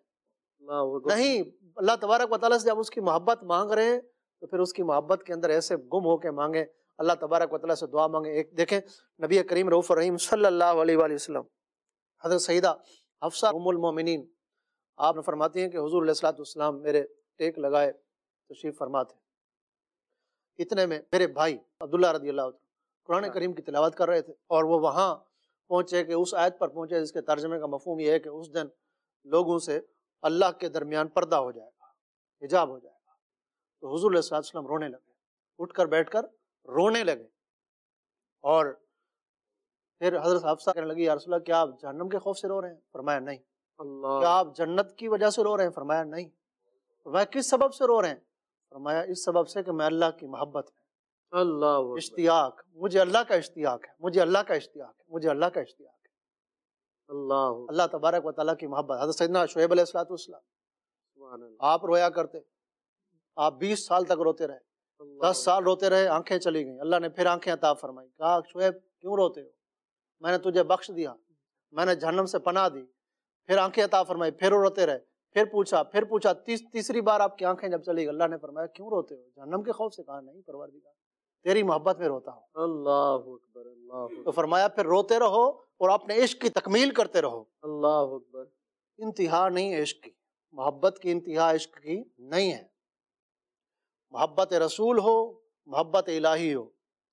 نہیں، اللہ تبارک و تعالیٰ سے جب اس کی محبت مانگ رہے ہیں تو پھر اس کی محبت کے اندر ایسے گم ہو کے مانگیں، اللہ تبارک و تعالیٰ سے دعا مانگیں. ایک دیکھیں نبی کریم رؤوف الرحیم صلی اللہ علیہ وآلہ وسلم، حضرت سیدہ حفصہ ام المومنین، آپ نے فرماتی ہیں کہ حضور علیہ الصلوۃ والسلام میرے ٹیک لگائے تشریف فرما تھے. اتنے میں میرے بھائی عبداللہ رضی اللہ عنہ قرآن کریم کی تلاوت کر رہے تھے، اور وہ وہاں پہنچے کہ اس آیت پر پہنچے جس کے ترجمے کا مفہوم یہ ہے کہ اس دن لوگوں سے اللہ کے درمیان پردہ ہو جائے گا، حجاب ہو جائے گا۔ تو حضور علیہ الصلوۃ والسلام رونے لگے، اٹھ کر بیٹھ کر رونے لگے، اور پھر حضرت حفصہ کہنے لگی یا رسول اللہ کیا آپ جہنم کے خوف سے رو رہے ہیں؟ فرمایا نہیں۔ اللہ، کیا آپ جنت کی وجہ سے رو رہے ہیں؟ فرمایا نہیں۔ فرمایا کس سبب سے رو رہے ہیں؟ فرمایا اس سبب سے کہ میں اللہ کی محبت میں اللہ اکبر، اشتیاق، مجھے اللہ کا اشتیاق ہے، مجھے اللہ کا اشتیاق ہے، مجھے اللہ کا اشتیاق ہے، اللہ اکبر، اللہ تبارک و تعالیٰ کی محبت۔ حضرت سیدنا شعیب علیہ الصلوۃ والسلام سبحان اللہ، آپ رویا کرتے، آپ بیس سال تک روتے رہے، اللہ دس سال روتے رہے، آنکھیں چلی گئیں، اللہ نے پھر آنکھیں عطا فرمائی، کہا شعیب کیوں روتے ہو؟ میں نے تجھے بخش دیا، میں نے جہنم سے پناہ دی، پھر آنکھیں عطا فرمائی، پھر روتے رہے، پھر پوچھا پھر پوچھا تیس تیسری بار آپ کی آنکھیں جب چلی گئی، اللہ نے فرمایا کیوں روتے ہو؟ جہنم کے خوف سے؟ کہا نہیں پروردگار، تیری محبت میں روتا ہوں۔ اللہ اکبر، اللہ تو اکبر، فرمایا پھر روتے رہو اور اپنے عشق کی تکمیل کرتے رہو۔ اللہ اکبر، انتہا نہیں ہے عشق کی، محبت کی انتہا عشق کی نہیں ہے۔ محبت رسول ہو، محبت الہی ہو،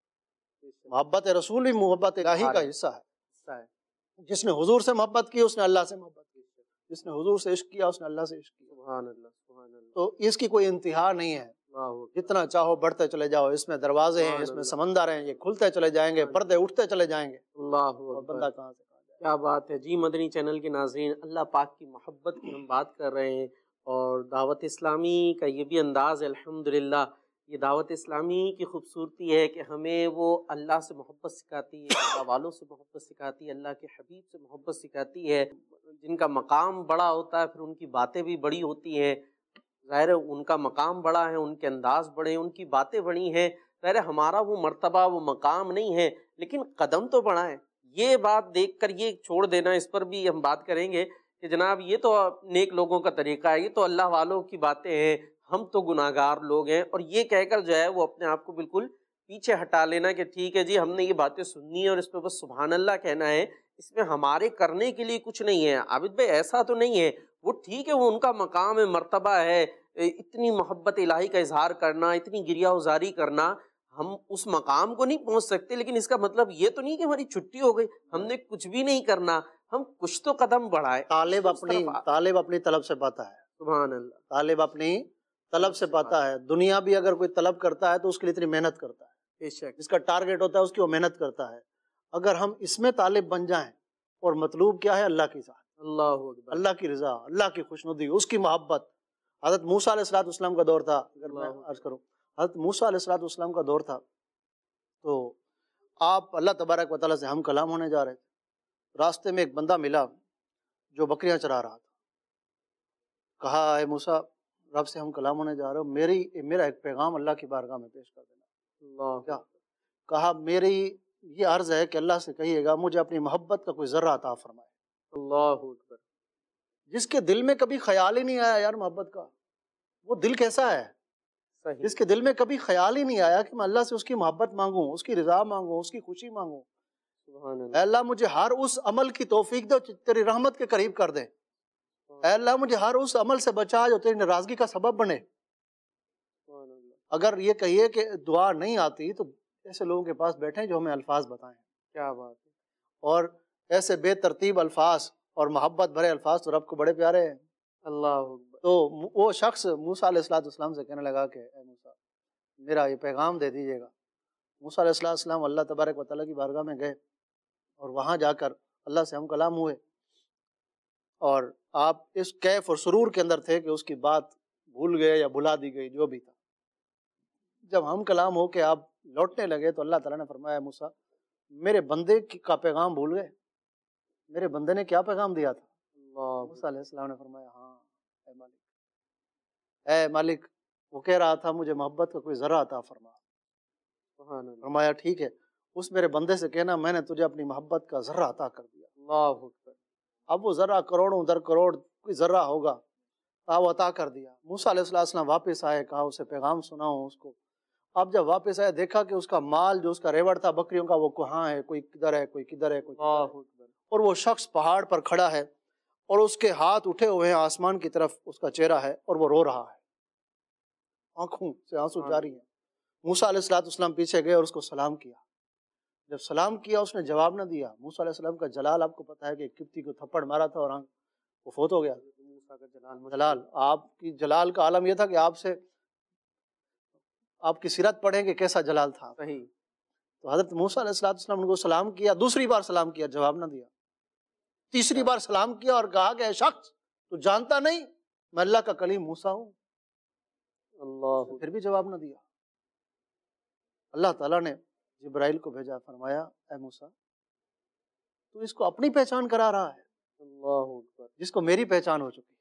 محبت رسول بھی محبت الہی کا حصہ ہے۔ جس نے حضور سے محبت کی اس نے اللہ سے محبت کی، جس نے حضور سے عشق کیا اس نے اللہ سے عشق کیا۔ سبحان اللہ، سبحان اللہ، تو اس کی کوئی انتہا نہیں ہے، اللہ اکبر، جتنا چاہو بڑھتے چلے جاؤ، اس میں دروازے ہیں، اس میں سمندر ہیں، یہ کھلتے چلے جائیں گے، پردے اٹھتے چلے جائیں گے، اللہ اور اکبر، بندہ کہاں سے کہاں جائے۔ کیا بات ہے جی۔ مدنی چینل کے ناظرین، اللہ پاک کی محبت کی ہم بات کر رہے ہیں، اور دعوت اسلامی کا یہ بھی انداز ہے الحمدللہ۔ یہ دعوت اسلامی کی خوبصورتی ہے کہ ہمیں وہ اللہ سے محبت سکھاتی ہے، اللہ والوں سے محبت سکھاتی ہے، اللہ کے حبیب سے محبت سکھاتی ہے۔ جن کا مقام بڑا ہوتا ہے پھر ان کی باتیں بھی بڑی ہوتی ہیں، ظاہر ہے ان کا مقام بڑا ہے، ان کے انداز بڑے ہیں، ان کی باتیں بڑی ہیں، ظاہر ہے ہمارا وہ مرتبہ وہ مقام نہیں ہے لیکن قدم تو بڑا ہے۔ یہ بات دیکھ کر یہ چھوڑ دینا، اس پر بھی ہم بات کریں گے کہ جناب یہ تو نیک لوگوں کا طریقہ ہے، یہ تو اللہ والوں کی باتیں ہیں، ہم تو گناہگار لوگ ہیں، اور یہ کہہ کر جو ہے وہ اپنے آپ کو بالکل پیچھے ہٹا لینا کہ ٹھیک ہے جی ہم نے یہ باتیں سننی ہے اور اس پہ بس سبحان اللہ کہنا ہے، اس میں ہمارے کرنے کے لیے کچھ نہیں ہے۔ عابد بھائی ایسا تو نہیں ہے، وہ ٹھیک ہے، وہ ان کا مقام ہے، مرتبہ ہے، اتنی محبت الہی کا اظہار کرنا، اتنی گریہ وزاری کرنا، ہم اس مقام کو نہیں پہنچ سکتے، لیکن اس کا مطلب یہ تو نہیں کہ ہماری چھٹی ہو گئی، ہم نے کچھ بھی نہیں کرنا، ہم کچھ تو قدم بڑھائے۔ طالب اپنی طالب اپنی طلب سے پاتا ہے، سبحان اللہ، طالب اپنی طلب سے پاتا ہے۔ دنیا بھی اگر کوئی طلب کرتا ہے تو اس کے لیے اتنی محنت کرتا ہے، بے شک، جس کا ٹارگیٹ ہوتا ہے اس کی وہ محنت کرتا ہے۔ اگر ہم اس میں طالب بن جائیں، اور مطلوب کیا ہے؟ اللہ کی ذات، اللہ اکبر، اللہ کی رضا، اللہ کی خوشنودی، اس کی محبت۔ حضرت موسیٰ علیہ الصلوۃ والسلام کا دور تھا، اگر میں عرض کروں، حضرت موسیٰ علیہ الصلوۃ والسلام کا دور تھا، تو آپ اللہ تبارک و تعالیٰ سے ہم کلام ہونے جا رہے تھے، راستے میں ایک بندہ ملا جو بکریاں چرا رہا تھا۔ کہا اے موسیٰ، رب سے ہم کلام ہونے جا رہے ہو، میری میرا ایک پیغام اللہ کی بارگاہ میں پیش کر دینا۔ اللہ کیا؟ کہا میری یہ عرض ہے کہ اللہ سے کہیے گا مجھے اپنی محبت کا کوئی ذرہ عطا فرمائے۔ اللہ اکبر، جس کے دل میں کبھی خیال ہی نہیں آیا یار محبت کا، وہ دل کیسا ہے؟ صحیح، جس کے دل میں کبھی خیال ہی نہیں آیا کہ میں اللہ سے اس کی محبت مانگوں، اس کی رضا مانگوں، اس کی خوشی مانگوں۔ سبحان اے اللہ، اللہ مجھے ہر اس عمل کی توفیق دے جو تیری رحمت کے قریب کر دے۔ اے اللہ مجھے ہر اس عمل سے بچا جو تیری ناراضگی کا سبب بنے۔ سبحان اللہ، اگر یہ کہیے کہ دعا نہیں آتی تو ایسے لوگوں کے پاس بیٹھیں جو ہمیں الفاظ بتائیں، کیا بات ہے، اور ایسے بے ترتیب الفاظ اور محبت بھرے الفاظ تو رب کو بڑے پیارے ہیں۔ اللہ اکبر، تو وہ شخص موسیٰ علیہ الصلوۃ والسلام سے کہنے لگا کہ اے موسیٰ میرا یہ پیغام دے دیجیے گا۔ موسیٰ علیہ الصلوۃ والسلام اللہ تبارک و تعالیٰ کی بارگاہ میں گئے، اور وہاں جا کر اللہ سے ہم کلام ہوئے، اور آپ اس کیف اور سرور کے اندر تھے کہ اس کی بات بھول گئے یا بھلا دی گئی، جو بھی تھا۔ جب ہم کلام ہو کے آپ لوٹنے لگے تو اللہ تعالیٰ نے فرمایا موسیٰ میرے بندے کا پیغام بھول گئے، میرے بندے نے کیا پیغام دیا تھا؟ اللہ موسیٰ علیہ السلام نے فرمایا ہاں اے مالک، اے مالک وہ کہہ رہا تھا مجھے محبت کا کوئی ذرہ عطا فرما۔ سبحان اللہ، فرمایا ٹھیک ہے، اس میرے بندے سے کہنا میں نے تجھے اپنی محبت کا ذرہ عطا کر دیا۔ اللہ اکبر، اب وہ ذرہ کروڑوں در کروڑ کوئی ذرہ ہوگا، وہ عطا کر دیا۔ موسیٰ علیہ السلام واپس آئے، کہا اسے پیغام سناؤ اس کو۔ اب جب واپس آئے دیکھا کہ اس کا مال جو اس کا ریوڑ تھا بکریوں کا وہ کہاں ہے، کوئی کدھر ہے، کوئی کدھر ہے، کوئی کدھر ہے۔ اللہ اکبر، اور وہ شخص پہاڑ پر کھڑا ہے اور اس کے ہاتھ اٹھے ہوئے ہیں آسمان کی طرف، اس کا چہرہ ہے اور وہ رو رہا ہے، آنکھوں سے آنسو جاری ہیں۔ موسیٰ علیہ الصلوۃ والسلام پیچھے گئے اور اس کو سلام کیا. جب سلام کیا اس نے جواب نہ دیا. موسیٰ علیہ السلام کا جلال آپ کو پتہ ہے کہ قبطی کو تھپڑ مارا تھا اور آنکھ وہ فوت ہو گیا. موسیٰ کا جلال جلال آپ کی جلال کا عالم یہ تھا کہ آپ سے آپ کی سیرت پڑھیں کہ کیسا جلال تھا. صحیح. تو حضرت موسیٰ علیہ الصلوۃ والسلام نے کو سلام کیا, دوسری بار سلام کیا, جواب نہ دیا. تیسری بار سلام کیا اور کہا کہ اے شخص تو جانتا نہیں میں اللہ کا کلیم موسیٰ ہوں. اللہ. پھر بھی جواب نہ دیا. اللہ تعالیٰ نے جبرائیل کو بھیجا, فرمایا اے موسیٰ تو اس کو اپنی پہچان کرا رہا ہے اللہ اکبر, جس کو میری پہچان ہو چکی.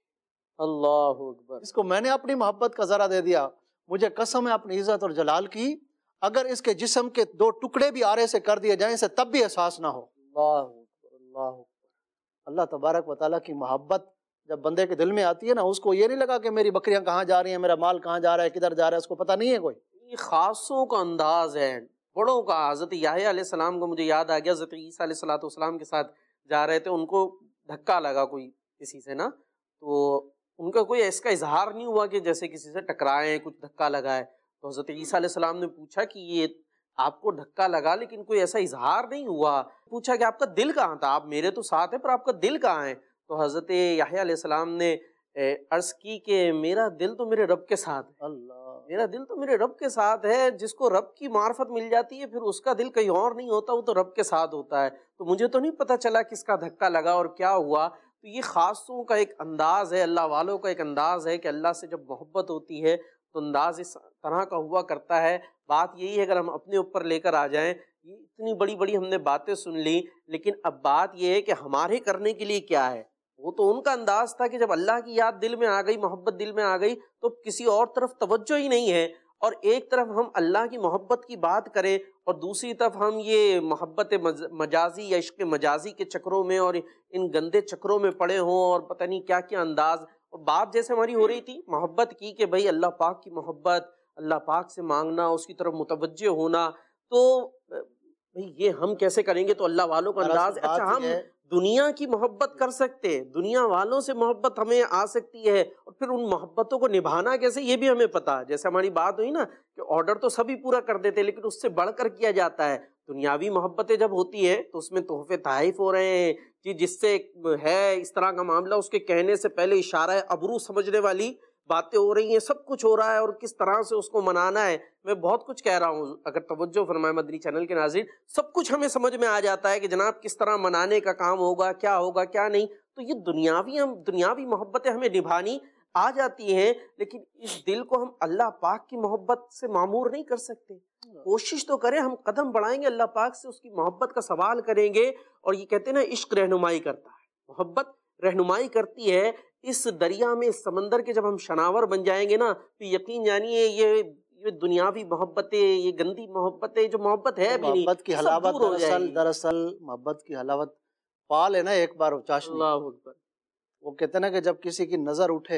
اللہ اکبر. اس کو میں نے اپنی محبت کا ذرا دے دیا. مجھے قسم ہے اپنی عزت اور جلال کی, اگر اس کے جسم کے دو ٹکڑے بھی آرے سے کر دیے جائیں اسے تب بھی احساس نہ ہو. اللہ اکبر. اللہ اکبر. اللہ تبارک و تعالیٰ کی محبت جب بندے کے دل میں آتی ہے نا, اس کو یہ نہیں لگا کہ میری بکریاں کہاں جا رہی ہیں, میرا مال کہاں جا رہا ہے, کدھر جا رہا ہے, اس کو پتہ نہیں ہے کوئی. یہ خاصوں کا انداز ہے, بڑوں کا. حضرت یحییٰ علیہ السلام کو مجھے یاد آ گیا, حضرت عیسیٰ علیہ الصلوۃ والسلام کے ساتھ جا رہے تھے, ان کو دھکا لگا کوئی کسی سے نا, تو ان کا کوئی اس کا اظہار نہیں ہوا کہ جیسے کسی سے ٹکرائے, کچھ دھکا لگائے. تو حضرت عیسیٰ علیہ السلام نے پوچھا کہ یہ آپ کو دھکا لگا لیکن کوئی ایسا اظہار نہیں ہوا. پوچھا کہ آپ کا دل کہاں تھا, آپ میرے تو ساتھ ہیں پر آپ کا دل کہاں ہے؟ تو حضرت یحییٰ علیہ السلام نے عرض کی کہ میرا دل تو میرے رب کے ساتھ ہے. اللہ, میرا دل تو میرے رب کے ساتھ ہے. جس کو رب کی معرفت مل جاتی ہے پھر اس کا دل کہیں اور نہیں ہوتا, وہ تو رب کے ساتھ ہوتا ہے. تو مجھے تو نہیں پتا چلا کس کا دھکا لگا اور کیا ہوا. تو یہ خاصوں کا ایک انداز ہے, اللہ والوں کا ایک انداز ہے کہ اللہ سے جب محبت ہوتی ہے تو انداز اس طرح کا ہوا کرتا ہے. بات یہی ہے, اگر ہم اپنے اوپر لے کر آ جائیں, یہ اتنی بڑی بڑی ہم نے باتیں سن لی, لیکن اب بات یہ ہے کہ ہمارے کرنے کے لیے کیا ہے. وہ تو ان کا انداز تھا کہ جب اللہ کی یاد دل میں آ گئی, محبت دل میں آ گئی تو کسی اور طرف توجہ ہی نہیں ہے. اور ایک طرف ہم اللہ کی محبت کی بات کریں اور دوسری طرف ہم یہ محبت مجازی یا عشق مجازی کے چکروں میں اور ان گندے چکروں میں پڑے ہوں اور پتہ نہیں کیا کیا انداز. اور بات جیسے ہماری ہو رہی تھی محبت کی کہ بھائی اللہ پاک کی محبت, اللہ پاک سے مانگنا, اس کی طرف متوجہ ہونا, تو بھائی یہ ہم کیسے کریں گے؟ تو اللہ والوں کا انداز. اچھا ہم دنیا کی محبت کر سکتے ہیں, دنیا والوں سے محبت ہمیں آ سکتی ہے, اور پھر ان محبتوں کو نبھانا کیسے یہ بھی ہمیں پتا. جیسے ہماری بات ہوئی نا کہ آرڈر تو سبھی پورا کر دیتے لیکن اس سے بڑھ کر کیا جاتا ہے. دنیاوی محبتیں جب ہوتی ہے تو اس میں تحفے تحائف ہو رہے ہیں جی, جس سے ہے اس طرح کا معاملہ, اس کے کہنے سے پہلے اشارہ ابرو سمجھنے والی باتیں ہو رہی ہیں, سب کچھ ہو رہا ہے, اور کس طرح سے اس کو منانا ہے. میں بہت کچھ کہہ رہا ہوں, اگر توجہ فرمائے مدنی چینل کے ناظرین, سب کچھ ہمیں سمجھ میں آ جاتا ہے کہ جناب کس طرح منانے کا کام ہوگا, کیا ہوگا کیا نہیں. تو یہ دنیاوی ہم دنیاوی محبتیں ہمیں نبھانی آ جاتی ہیں, لیکن اس دل کو ہم اللہ پاک کی محبت سے معمور نہیں کر سکتے. کوشش تو کریں, ہم قدم بڑھائیں گے اللہ پاک سے, اس کی محبت کا سوال کریں گے. اور یہ کہتے ہیں نا عشق رہنمائی کرتا ہے, محبت رہنمائی کرتی ہے. اس دریا میں, اس سمندر کے جب ہم شناور بن جائیں گے نا تو یقین جانیے یہ یہ دنیاوی محبتیں, یہ گندی محبتیں, جو محبت ہے بھی نہیں, محبت کی حلاوت دراصل دراصل محبت کی حلاوت پا لینا ایک بار چاشنی. اللہ اکبر. وہ کہتے ہیں نا کہ جب کسی کی نظر اٹھے,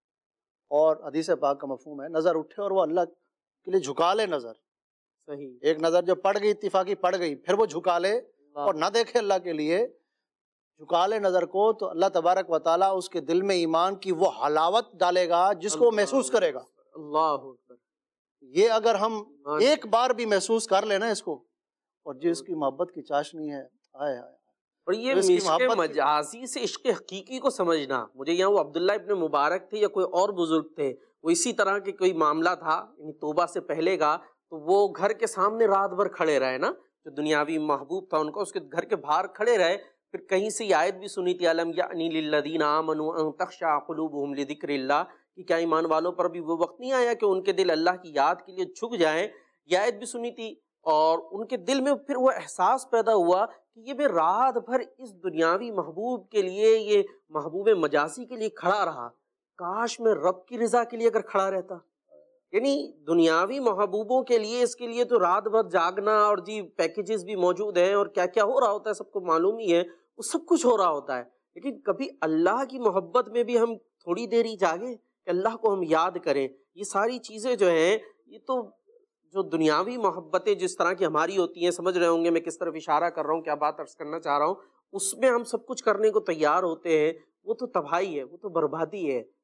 اور حدیث پاک کا مفہوم ہے نظر اٹھے اور وہ اللہ کے لیے جھکا لے نظر. صحیح. ایک نظر جب پڑ گئی, اتفاقی پڑ گئی, پھر وہ جھکا لے اور نہ دیکھے اللہ کے لیے, جھکا لے نظر کو, تو اللہ تبارک و تعالیٰ اس کے دل میں ایمان کی وہ حلاوت ڈالے گا جس کو وہ محسوس کرے گا. اللہ اکبر. یہ اگر ہم ایک بار بھی محسوس کر لینا اس کو, اور جس کی محبت کی چاشنی ہے, آئے آئے. اور یہ عشق مجازی سے عشق حقیقی کو سمجھنا. مجھے یہاں وہ عبداللہ ابن مبارک تھے یا کوئی اور بزرگ تھے, وہ اسی طرح کے کوئی معاملہ تھا یعنی توبہ سے پہلے کا, تو وہ گھر کے سامنے رات بھر کھڑے رہے نا, جو دنیاوی محبوب تھا ان کا, اس کے گھر کے باہر کھڑے رہے. پھر کہیں سے یہ آیت بھی سنی تھی, الم یعنی للذین آمنوا ان تخشع قلوبہم لذکر اللہ, کہ کیا ایمان والوں پر بھی وہ وقت نہیں آیا کہ ان کے دل اللہ کی یاد کے لیے جھک جائیں. یہ آیت بھی سنی تھی, اور ان کے دل میں پھر وہ احساس پیدا ہوا کہ یہ میں رات بھر اس دنیاوی محبوب کے لیے, یہ محبوب مجازی کے لیے کھڑا رہا, کاش میں رب کی رضا کے لیے اگر کھڑا رہتا. یعنی دنیاوی محبوبوں کے لیے اس کے لیے تو رات بھر جاگنا, اور جی پیکیجز بھی موجود ہیں اور کیا کیا ہو رہا ہوتا ہے سب کو معلوم ہی ہے, وہ سب کچھ ہو رہا ہوتا ہے. لیکن کبھی اللہ کی محبت میں بھی ہم تھوڑی دیر ہی جاگیں کہ اللہ کو ہم یاد کریں. یہ ساری چیزیں جو ہیں, یہ تو جو دنیاوی محبتیں جس طرح کی ہماری ہوتی ہیں, سمجھ رہے ہوں گے میں کس طرف اشارہ کر رہا ہوں, کیا بات عرض کرنا چاہ رہا ہوں, اس میں ہم سب کچھ کرنے کو تیار ہوتے ہیں, وہ تو تباہی ہے, وہ تو بربادی ہے.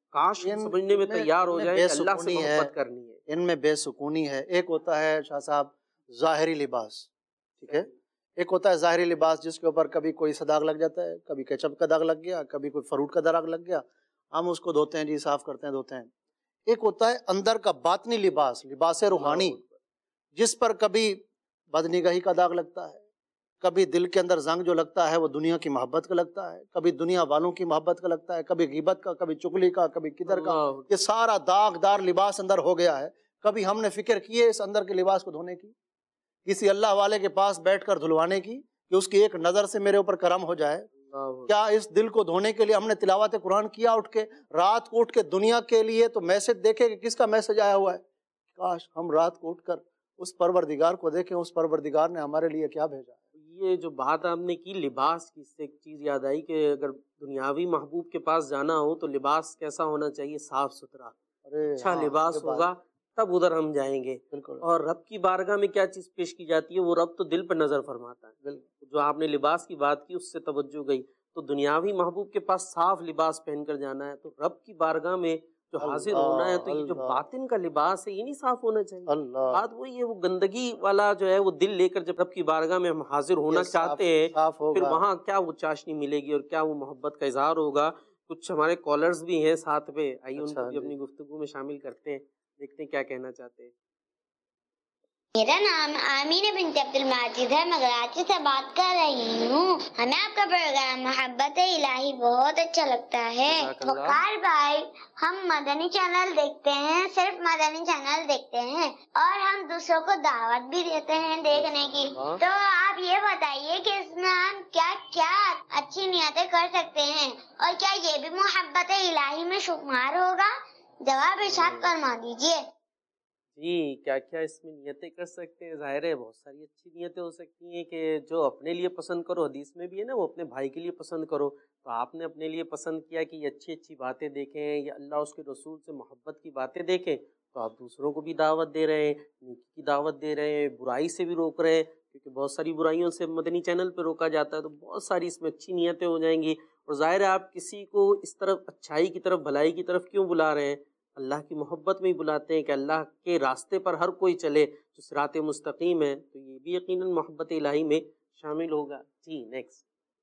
کاش ان سمجھنے میں میں- تیار ہو میں جائے بے کہ اللہ سے سکونی ہے، محبت کرنی ہے۔ ان میں بے سکونی ہے۔ ایک ہوتا ہے شاہ صاحب ظاہری لباس، ٹھیک ہے، ایک ہوتا ہے ظاہری لباس جس کے اوپر کبھی کوئی سا داغ لگ جاتا ہے، کبھی کیچپ کا داغ لگ گیا، کبھی کوئی فروٹ کا داغ لگ گیا، ہم اس کو دھوتے ہیں جی، صاف کرتے ہیں، دھوتے ہیں۔ ایک ہوتا ہے اندر کا باطنی لباس، لباس روحانی، جس پر کبھی بدنگاہی کا داغ لگتا ہے، کبھی دل کے اندر زنگ جو لگتا ہے وہ دنیا کی محبت کا لگتا ہے، کبھی دنیا والوں کی محبت کا لگتا ہے، کبھی غیبت کا، کبھی چغلی کا، کبھی کدھر کا، اللہ، یہ سارا داغ دار لباس اندر ہو گیا ہے۔ کبھی ہم نے فکر کی ہے اس اندر کے لباس کو دھونے کی، کسی اللہ والے کے پاس بیٹھ کر دھلوانے کی کہ اس کی ایک نظر سے میرے اوپر کرم ہو جائے؟ اللہ، کیا اس دل کو دھونے کے لیے ہم نے تلاوت قرآن کیا اٹھ کے، رات کو اٹھ کے دنیا کے لیے تو میسج دیکھے کہ کس کا میسج آیا ہوا ہے؟ کاش ہم رات کو اٹھ کر اس پروردگار کو دیکھیں، اس پروردگار نے ہمارے لیے کیا بھیجا ہے۔ یہ جو بات آپ نے کی لباس کی، اس سے ایک چیز یاد آئی کہ اگر دنیاوی محبوب کے پاس جانا ہو تو لباس کیسا ہونا چاہیے؟ صاف ستھرا، ارے اچھا ہاں، لباس یہ بات ہوگا تب ادھر ہم جائیں گے۔ بالکل اور رب کی بارگاہ میں کیا چیز پیش کی جاتی ہے؟ وہ رب تو دل پر نظر فرماتا ہے۔ بالکل جو آپ نے لباس کی بات کی اس سے توجہ گئی، تو دنیاوی محبوب کے پاس صاف لباس پہن کر جانا ہے، تو رب کی بارگاہ میں جو حاضر ہونا ہے تو یہ جو اللہ، باطن کا لباس ہے یہ نہیں صاف ہونا چاہیے؟ اللہ، بات وہی ہے، وہ گندگی والا جو ہے وہ دل لے کر جب رب کی بارگاہ میں ہم حاضر ہونا یہ صاف- چاہتے ہیں، صاف پھر ہوگا۔ وہاں کیا وہ چاشنی ملے گی اور کیا وہ محبت کا اظہار ہوگا۔ کچھ ہمارے کالرز بھی ہیں ساتھ میں، آئیے ان اچھا کو بھی جی، اپنی گفتگو میں شامل کرتے ہیں، دیکھتے ہیں کیا کہنا چاہتے ہیں۔ میرا نام آمینہ بنت عبد الماجد ہے، میں کراچی سے بات کر رہی ہوں۔ ہمیں آپ کا پروگرام محبت الہی بہت اچھا لگتا ہے۔ جزاک اللہ۔ وقار بھائی، ہم مدنی چینل دیکھتے ہیں، صرف مدنی چینل دیکھتے ہیں، اور ہم دوسروں کو دعوت بھی دیتے ہیں دیکھنے کی۔ تو آپ یہ بتائیے کہ اس میں ہم کیا کیا اچھی نیتیں کر سکتے ہیں، اور کیا یہ بھی محبت الہی میں شمار ہوگا؟ جواب ارشاد فرما دیجیے۔ جی، کیا کیا اس میں نیتیں کر سکتے ہیں؟ ظاہر ہے بہت ساری اچھی نیتیں ہو سکتی ہیں کہ جو اپنے لیے پسند کرو، حدیث میں بھی ہے نا، وہ اپنے بھائی کے لیے پسند کرو، تو آپ نے اپنے لیے پسند کیا کہ یہ اچھی اچھی باتیں دیکھیں یا اللہ اس کے رسول سے محبت کی باتیں دیکھیں، تو آپ دوسروں کو بھی دعوت دے رہے ہیں، نیکی کی دعوت دے رہے ہیں، برائی سے بھی روک رہے ہیں، کیونکہ بہت ساری برائیوں سے مدنی چینل پہ روکا جاتا ہے، تو بہت ساری اس میں اچھی نیتیں ہو جائیں گی۔ اور ظاہر ہے آپ کسی کو اس طرف اچھائی کی طرف، بھلائی کی طرف کیوں بلا رہے ہیں؟ اللہ کی محبت میں ہی بلاتے ہیں کہ اللہ کے راستے پر ہر کوئی چلے جو صراط مستقیم ہے، تو یہ بھی یقیناً محبت الہی میں شامل ہوگا۔ جی نیکسٹ۔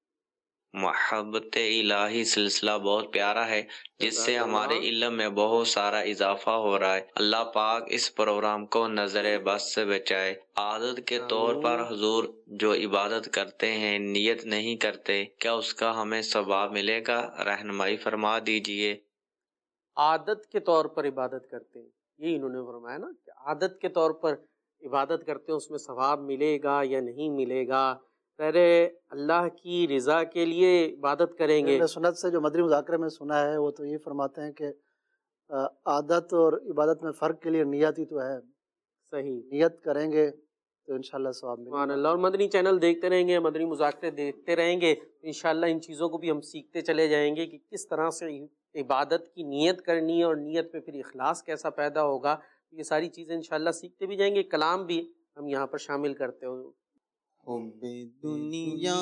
محبت الہی سلسلہ بہت پیارا ہے جس سے ہمارے علم میں بہت سارا اضافہ ہو رہا ہے۔ اللہ پاک اس پروگرام کو نظر بس سے بچائے۔ عادت کے طور پر حضور جو عبادت کرتے ہیں نیت نہیں کرتے، کیا اس کا ہمیں ثواب ملے گا؟ رہنمائی فرما دیجئے۔ عادت کے طور پر عبادت کرتے ہیں، یہی انہوں نے فرمایا نا کہ عادت کے طور پر عبادت کرتے ہیں، اس میں ثواب ملے گا یا نہیں ملے گا؟ پہلے اللہ کی رضا کے لیے عبادت کریں گے۔ اہل سنت سے جو مدنی مذاکرے میں سنا ہے وہ تو یہ فرماتے ہیں کہ عادت اور عبادت میں فرق کے لیے نیت ہی تو ہے، صحیح، نیت کریں گے تو انشاءاللہ ثواب ملے سبحان گا۔ اللہ۔ اور مدنی چینل دیکھتے رہیں گے، مدنی مذاکرے دیکھتے رہیں گے، انشاءاللہ ان چیزوں کو بھی ہم سیکھتے چلے جائیں گے کہ کس طرح سے عبادت کی نیت کرنی ہے، اور نیت میں پھر اخلاص کیسا پیدا ہوگا، یہ ساری چیزیں انشاءاللہ سیکھتے بھی جائیں گے۔ کلام بھی ہم یہاں پر شامل کرتے ہوں۔ حب دنیا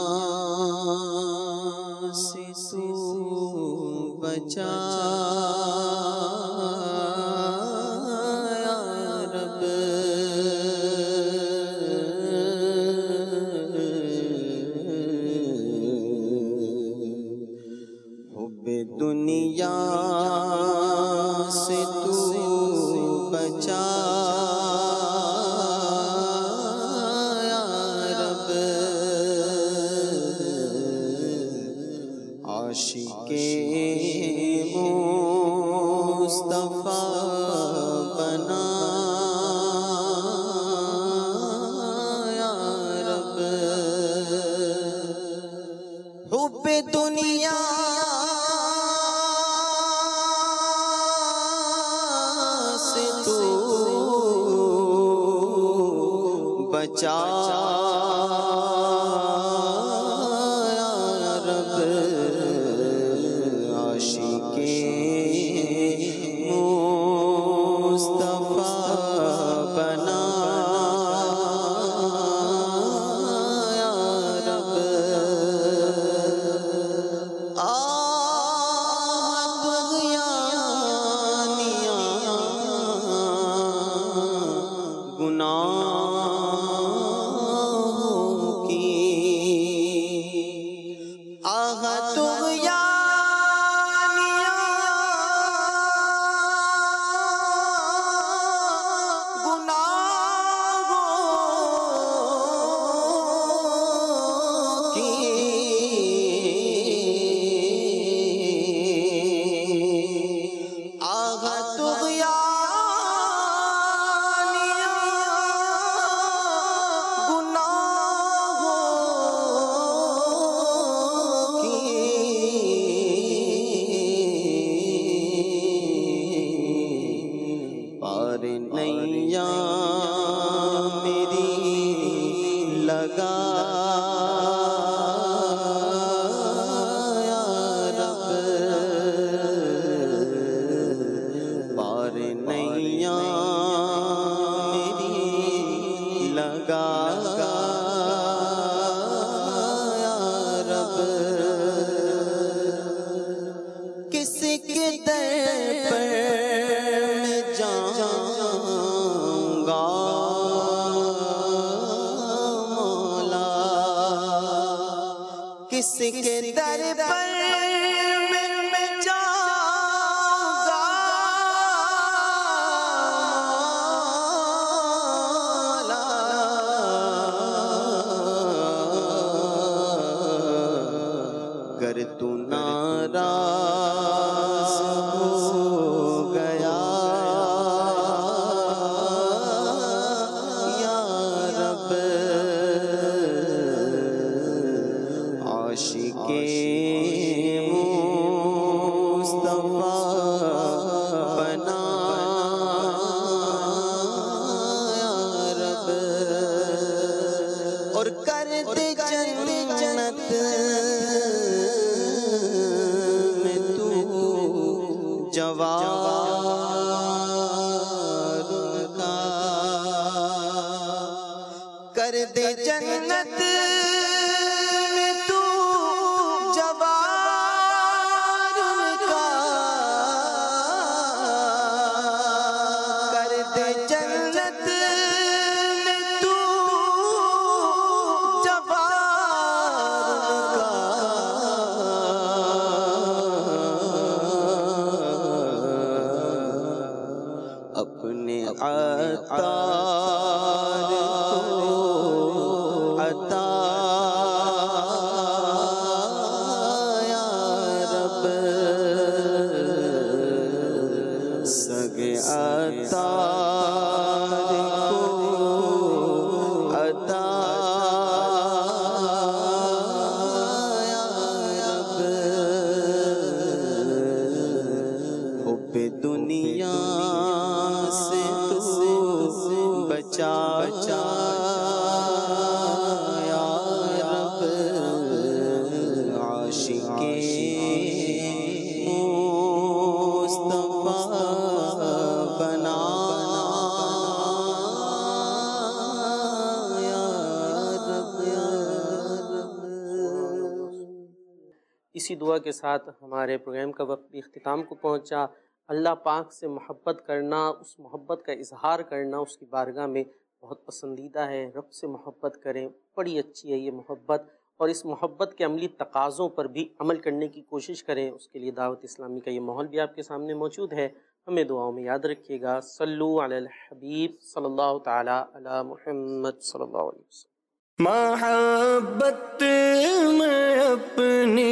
سے تو بچا یا رب، حب دنیا سے تو بچا عاشق مصطفیٰ بنا یا رب، حب دنیا سے تو بچا آمد بغیا آہ طغیانیاں گناہوں کی، آہ طغیانیاں کس کے در پر میں جاؤں گا مولا، گر تو ناراض ہو گیا یا رب، عاشق مصطفیٰ بنا یا رب، اور کر دے جنت میں تو جوار کا، کر دے جنت اپنے عطار کو عطا یا رب، سگے عطار کو عطا یا رب، حب دنیا سے تو بچا یا رب، عاشق مصطفیٰ بنا یا رب، یا رب۔ اسی دعا کے ساتھ ہمارے پروگرام کا وقت بھی اختتام کو پہنچا۔ اللہ پاک سے محبت کرنا، اس محبت کا اظہار کرنا اس کی بارگاہ میں بہت پسندیدہ ہے۔ رب سے محبت کریں، بڑی اچھی ہے یہ محبت، اور اس محبت کے عملی تقاضوں پر بھی عمل کرنے کی کوشش کریں۔ اس کے لیے دعوت اسلامی کا یہ ماحول بھی آپ کے سامنے موجود ہے۔ ہمیں دعاؤں میں یاد رکھیے گا۔ صلو علی الحبیب صلی اللہ تعالی علی محمد صلی اللہ علیہ وسلم۔ محبت میں اپنی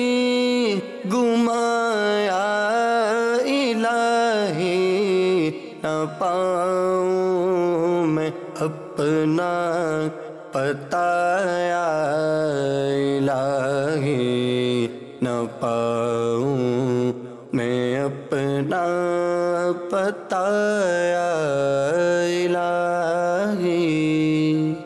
گمایا الہی، نہ پاؤں میں اپنا پتایا الہی، نہ پاؤں میں اپنا پتایا الہی۔